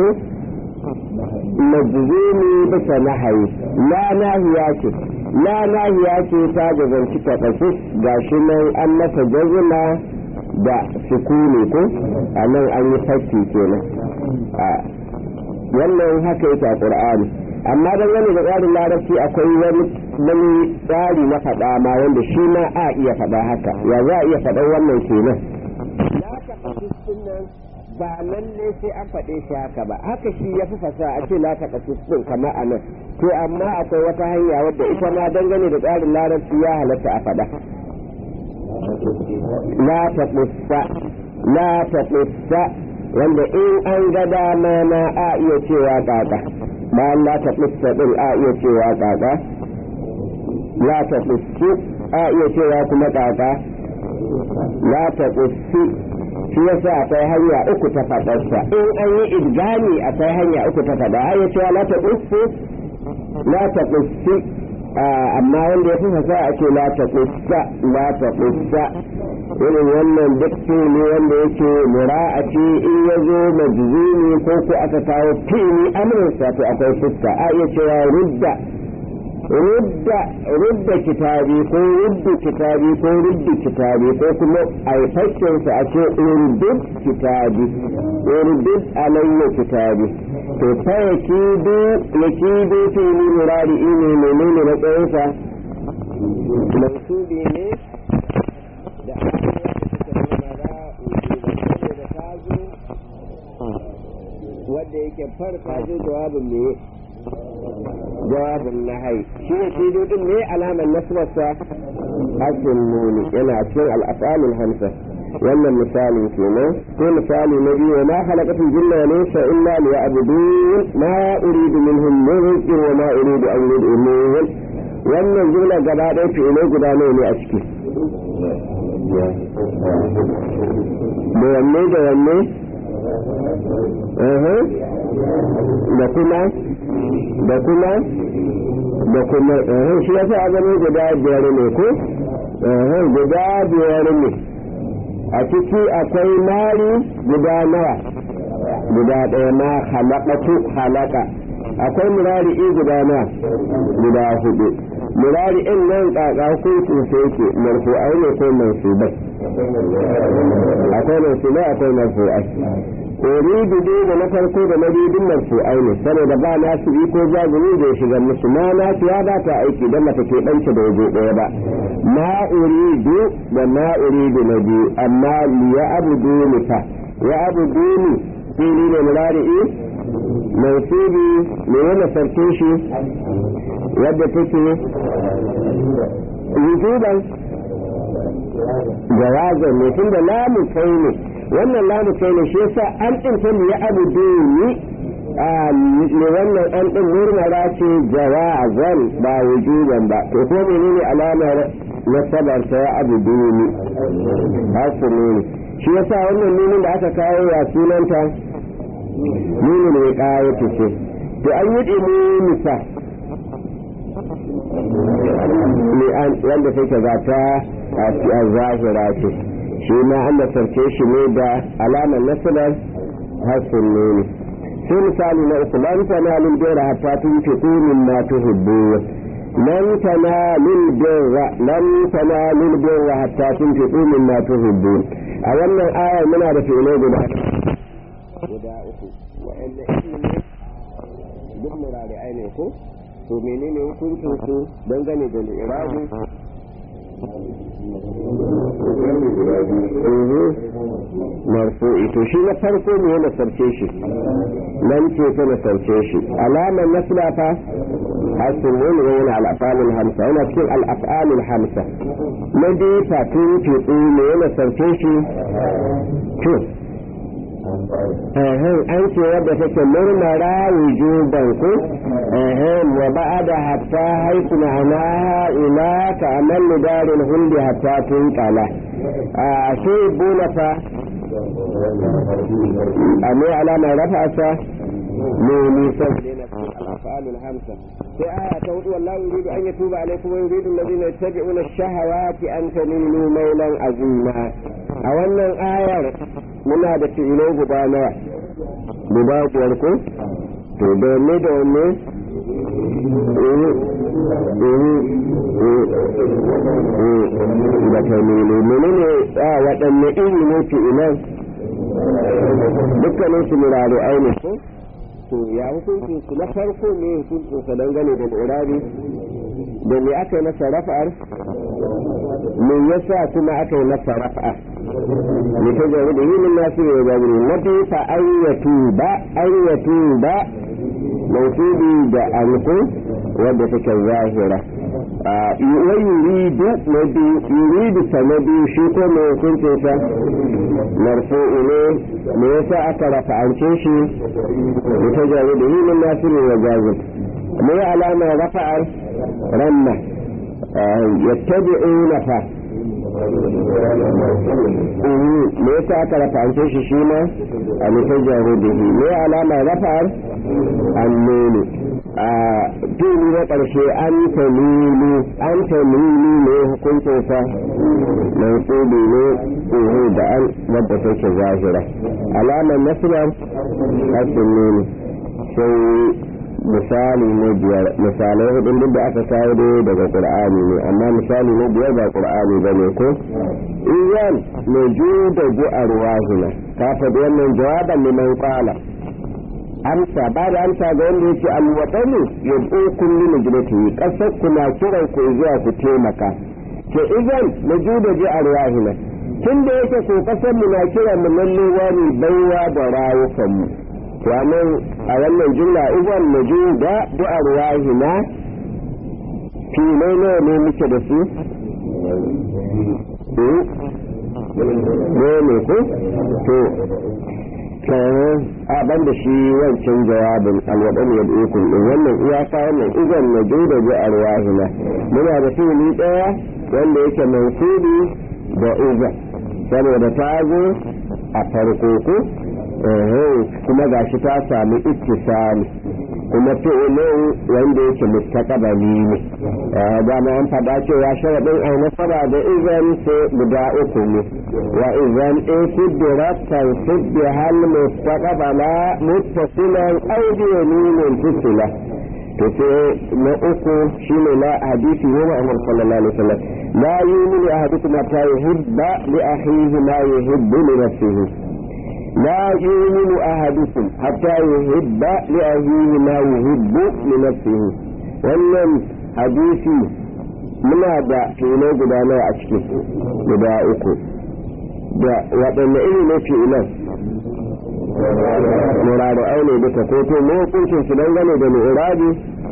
majzumi bisa nahayi la nahiya ce la nahiya ce ta gazanci takasus gashi nan an masa jazma da sukuni ko a nan an yi fakki kenan wannan haka yake a Qur'ani amma dan wani da tsarin larabci akwai wani wani tsari na faɗa ma wanda shi ma a iya faɗa haka ya za a iya faɗa wannan kenan la takasus nan ba lalle sai an faɗe shi haka ba haka shi ya fi fasa a ce la takasus din kamar a nan to amma akwai wata hanya wadda ita ma dangane da tsarin larabci ya halatta a faɗa la taqussa la taqissa wanda in an ga dama na a iya cewa kaka bayan la ta kusa din a iya cewa kaka la ta kusa a iya cewa kuma kaka la ta kusa shi yasa akwai hanya uku ta fadarsa in an yi idgami akwai hanya uku ta fada a iya cewa la ta kusa la ta kusa amma wanda ya fi fasa a ce la ta kusa la ta kusa irin wannan duk ne wanda yake mura'a ce in ya zo majzumi ko ko aka kawo fi'li amrinsa to akwai fuska a iya cewa rudda rudda rudda kitabi ko ruddu kitabi ko ruddu kitabi ko kuma a yi fashinsa a ce urdud kitabi urdud alayya kitabi to fa yakidu yakidu fi'li murari ne menene na tsayinsa mansubi ne da wadda yake farka ji jawabin ne jawabin nahai shi ne shi dudin ne alamar nasbarsa hasin nuni yana cikin al'afalul hamsa wannan misali kenan ko misali na biyu ma halakatul jinna wa laysa illa liya'budun ma uridu minhum min rizqin wa ma uridu an yud'un wannan jumla gaba ɗaya fi'ilai guda nawa ne a ciki da wanne da wanne da kuma da kuma da kuma shi yasa a gani guda biyar ne ko guda biyar ne a ciki akwai mari guda nawa guda ɗaya ma halakatu halaka akwai murari'i guda nawa guda hudu murari'in nan ƙaƙa hukuncin sai yake marfu'ai ne ko mansubai akwai mansubai akwai marfu'ai uridu dai da na farko da na biyu din marfu'ai ne saboda ba nasu bi ko jazumi da ya shiga musu ma nasu ya ba ta aiki don mata ke ɗance da waje ɗaya ba ma uridu da ma uridu na biyu amma liya abu duni fa ya abu duni fili ne murari'i mansubi ne yana sarkin shi wadda take wujudan jawazan ne tun da lamu kai ne wannan lamu kai ne shi yasa an ɗin ta ya abu duni ne wannan an ɗin murmara ce jawazan ba wujudan ba to ko menene alamar nasabar ta ya abu duni hasu ne shi yasa wannan nunin da aka kawo ya sunanta nunin mai ƙayatu ce to an yi ɗimu nisa wanda take za ta a zahira ce shi ma an da sarce shi ne da alamar nasarar hasun ne sai misali na uku lan tanalul birra hatta tunfiqu mimma tuhibbun lan tanalul birra lan tanalul birra hatta tunfiqu mimma tuhibbun a wannan ayar muna da fi'ilai guda guda uku wa'anda ilmi duk murari ne ko to menene hukuncin su dangane da irabi marfu'i to shi na farko ne yana sarce shi nan ce ta na sarce shi alamar nasla fa hasin ne yana al'afalul hamsa yana cikin al'afalul hamsa na dai ta tun tuɗu ne yana sarce shi to an ce wadda take murmara wujuban ku wa ba'da hatta haiku ma'anaha ila ka amallu daril huldi hatta tunqala a shi bula fa amma alama rafa'asa ne nisan الأفعال الخمسة في آية تقول والله يريد أن يتوب عليكم ويريد الذين يتبعون الشهوات أن تميلوا ميلا عظيما أولا آية منادة إليه ببانا بباك وركو تبني دوني da tamilu menene a waɗanne iri ne fi ilan dukkanin su murari ainihin ko to ya hukuncin su na farko ne hukuncin sa dangane da irabi da me aka yi masa rafa'ar me yasa kuma aka yi masa rafa'ar ne ta jawo da yi min nasu ya jabiri na biyu fa ayyatu ba ayyatu ba mausubi da alku wadda take zahira wa yuridu na biyu yuridu ta na biyu shi ko mai hukunce sa marfu'u ne me yasa aka rafa'ance shi ta jaru da himin nasiru wa jazib mai alama rafa'ar ranna yattabi'una fa me yasa aka rafa'ance shi shi ma a nufin jaru da hi mai alama rafa'ar annuni a fili na ƙarshe an tamilu an tamilu ne hukuncin sa mansubi ne uhu da an wadda take zahira alamar nasirar hasin ne sai misali na biyar misalai hudun duk da aka kawo dai daga qur'ani ne amma misali na biyar ba qur'ani ba ne ko iyan mai ju da ju'ar wahina ka faɗi wannan jawaban liman qala amsa ba da amsa ga wanda yake alwaɗani ya ɗaukun lina gidatu ƙasar kuna kiran ku zuwa ku taimaka ke idan na ju da ji arwahina tun da yake ko ƙasar mu na kiran mu lalle wani baiwa da rayukan mu to anan a wannan jumla idan na ju da ji arwahina filai nawa ne muke da su ne ko to a ban da shi wancan jawabin alwaɗan ya ɗukun ɗin wannan iyaka wannan izan na juda ji arwahina muna da fili ɗaya wanda yake mansubi da iza saboda ta zo a farko ko kuma gashi ta sami ittisali kuma fi'ilin wanda yake mustaqbali ne dama an faɗa cewa sharaɗin ai nasara da izan sai guda uku ne wa izan in kuddirat tansib hal mustaqbala muttasilan aw bi yaminin tusila to sai na uku shine la hadisi ne na Muhammad sallallahu alaihi wasallam la yu'minu ahadukum hatta yuhibba li akhihi ma yuhibbu li nafsihi لا يؤمن أحدكم حتى يحب لأخيه ما يحب لنفسه wannan hadisi muna da fi'ilai guda nawa a ciki guda uku da waɗanne iri ne fi'ilan muradu'ai ne duka ko to mu hukuncin su dangane da muradi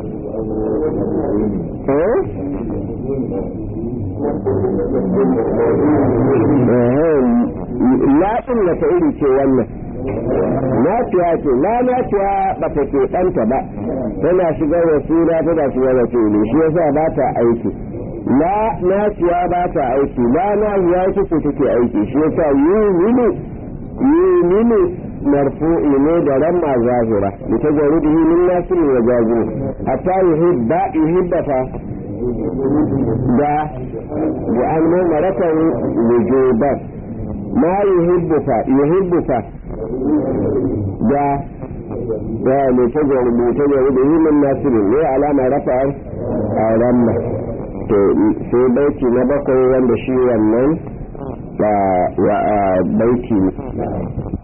latin na ta iri ce wannan nafiya ce la nafiya ba ta ke ɗanta ba tana shigar da suna tana shigar da fili shi yasa ba ta aiki la nafiya ba ta aiki la nafiya ce ce take aiki shi yasa yuminu yuminu marfu'i ne da ramma zahira da ta gari da min nasiru wa jazu hatta yuhibba yuhibba fa da da an mu marakan wujuban ma yuhibbu fa yuhibbu fa da da ne ta gari da ta gari da min nasiru ne alama rafa'ar a ramma to sai baiti na bakwai wanda shi wannan ba baiti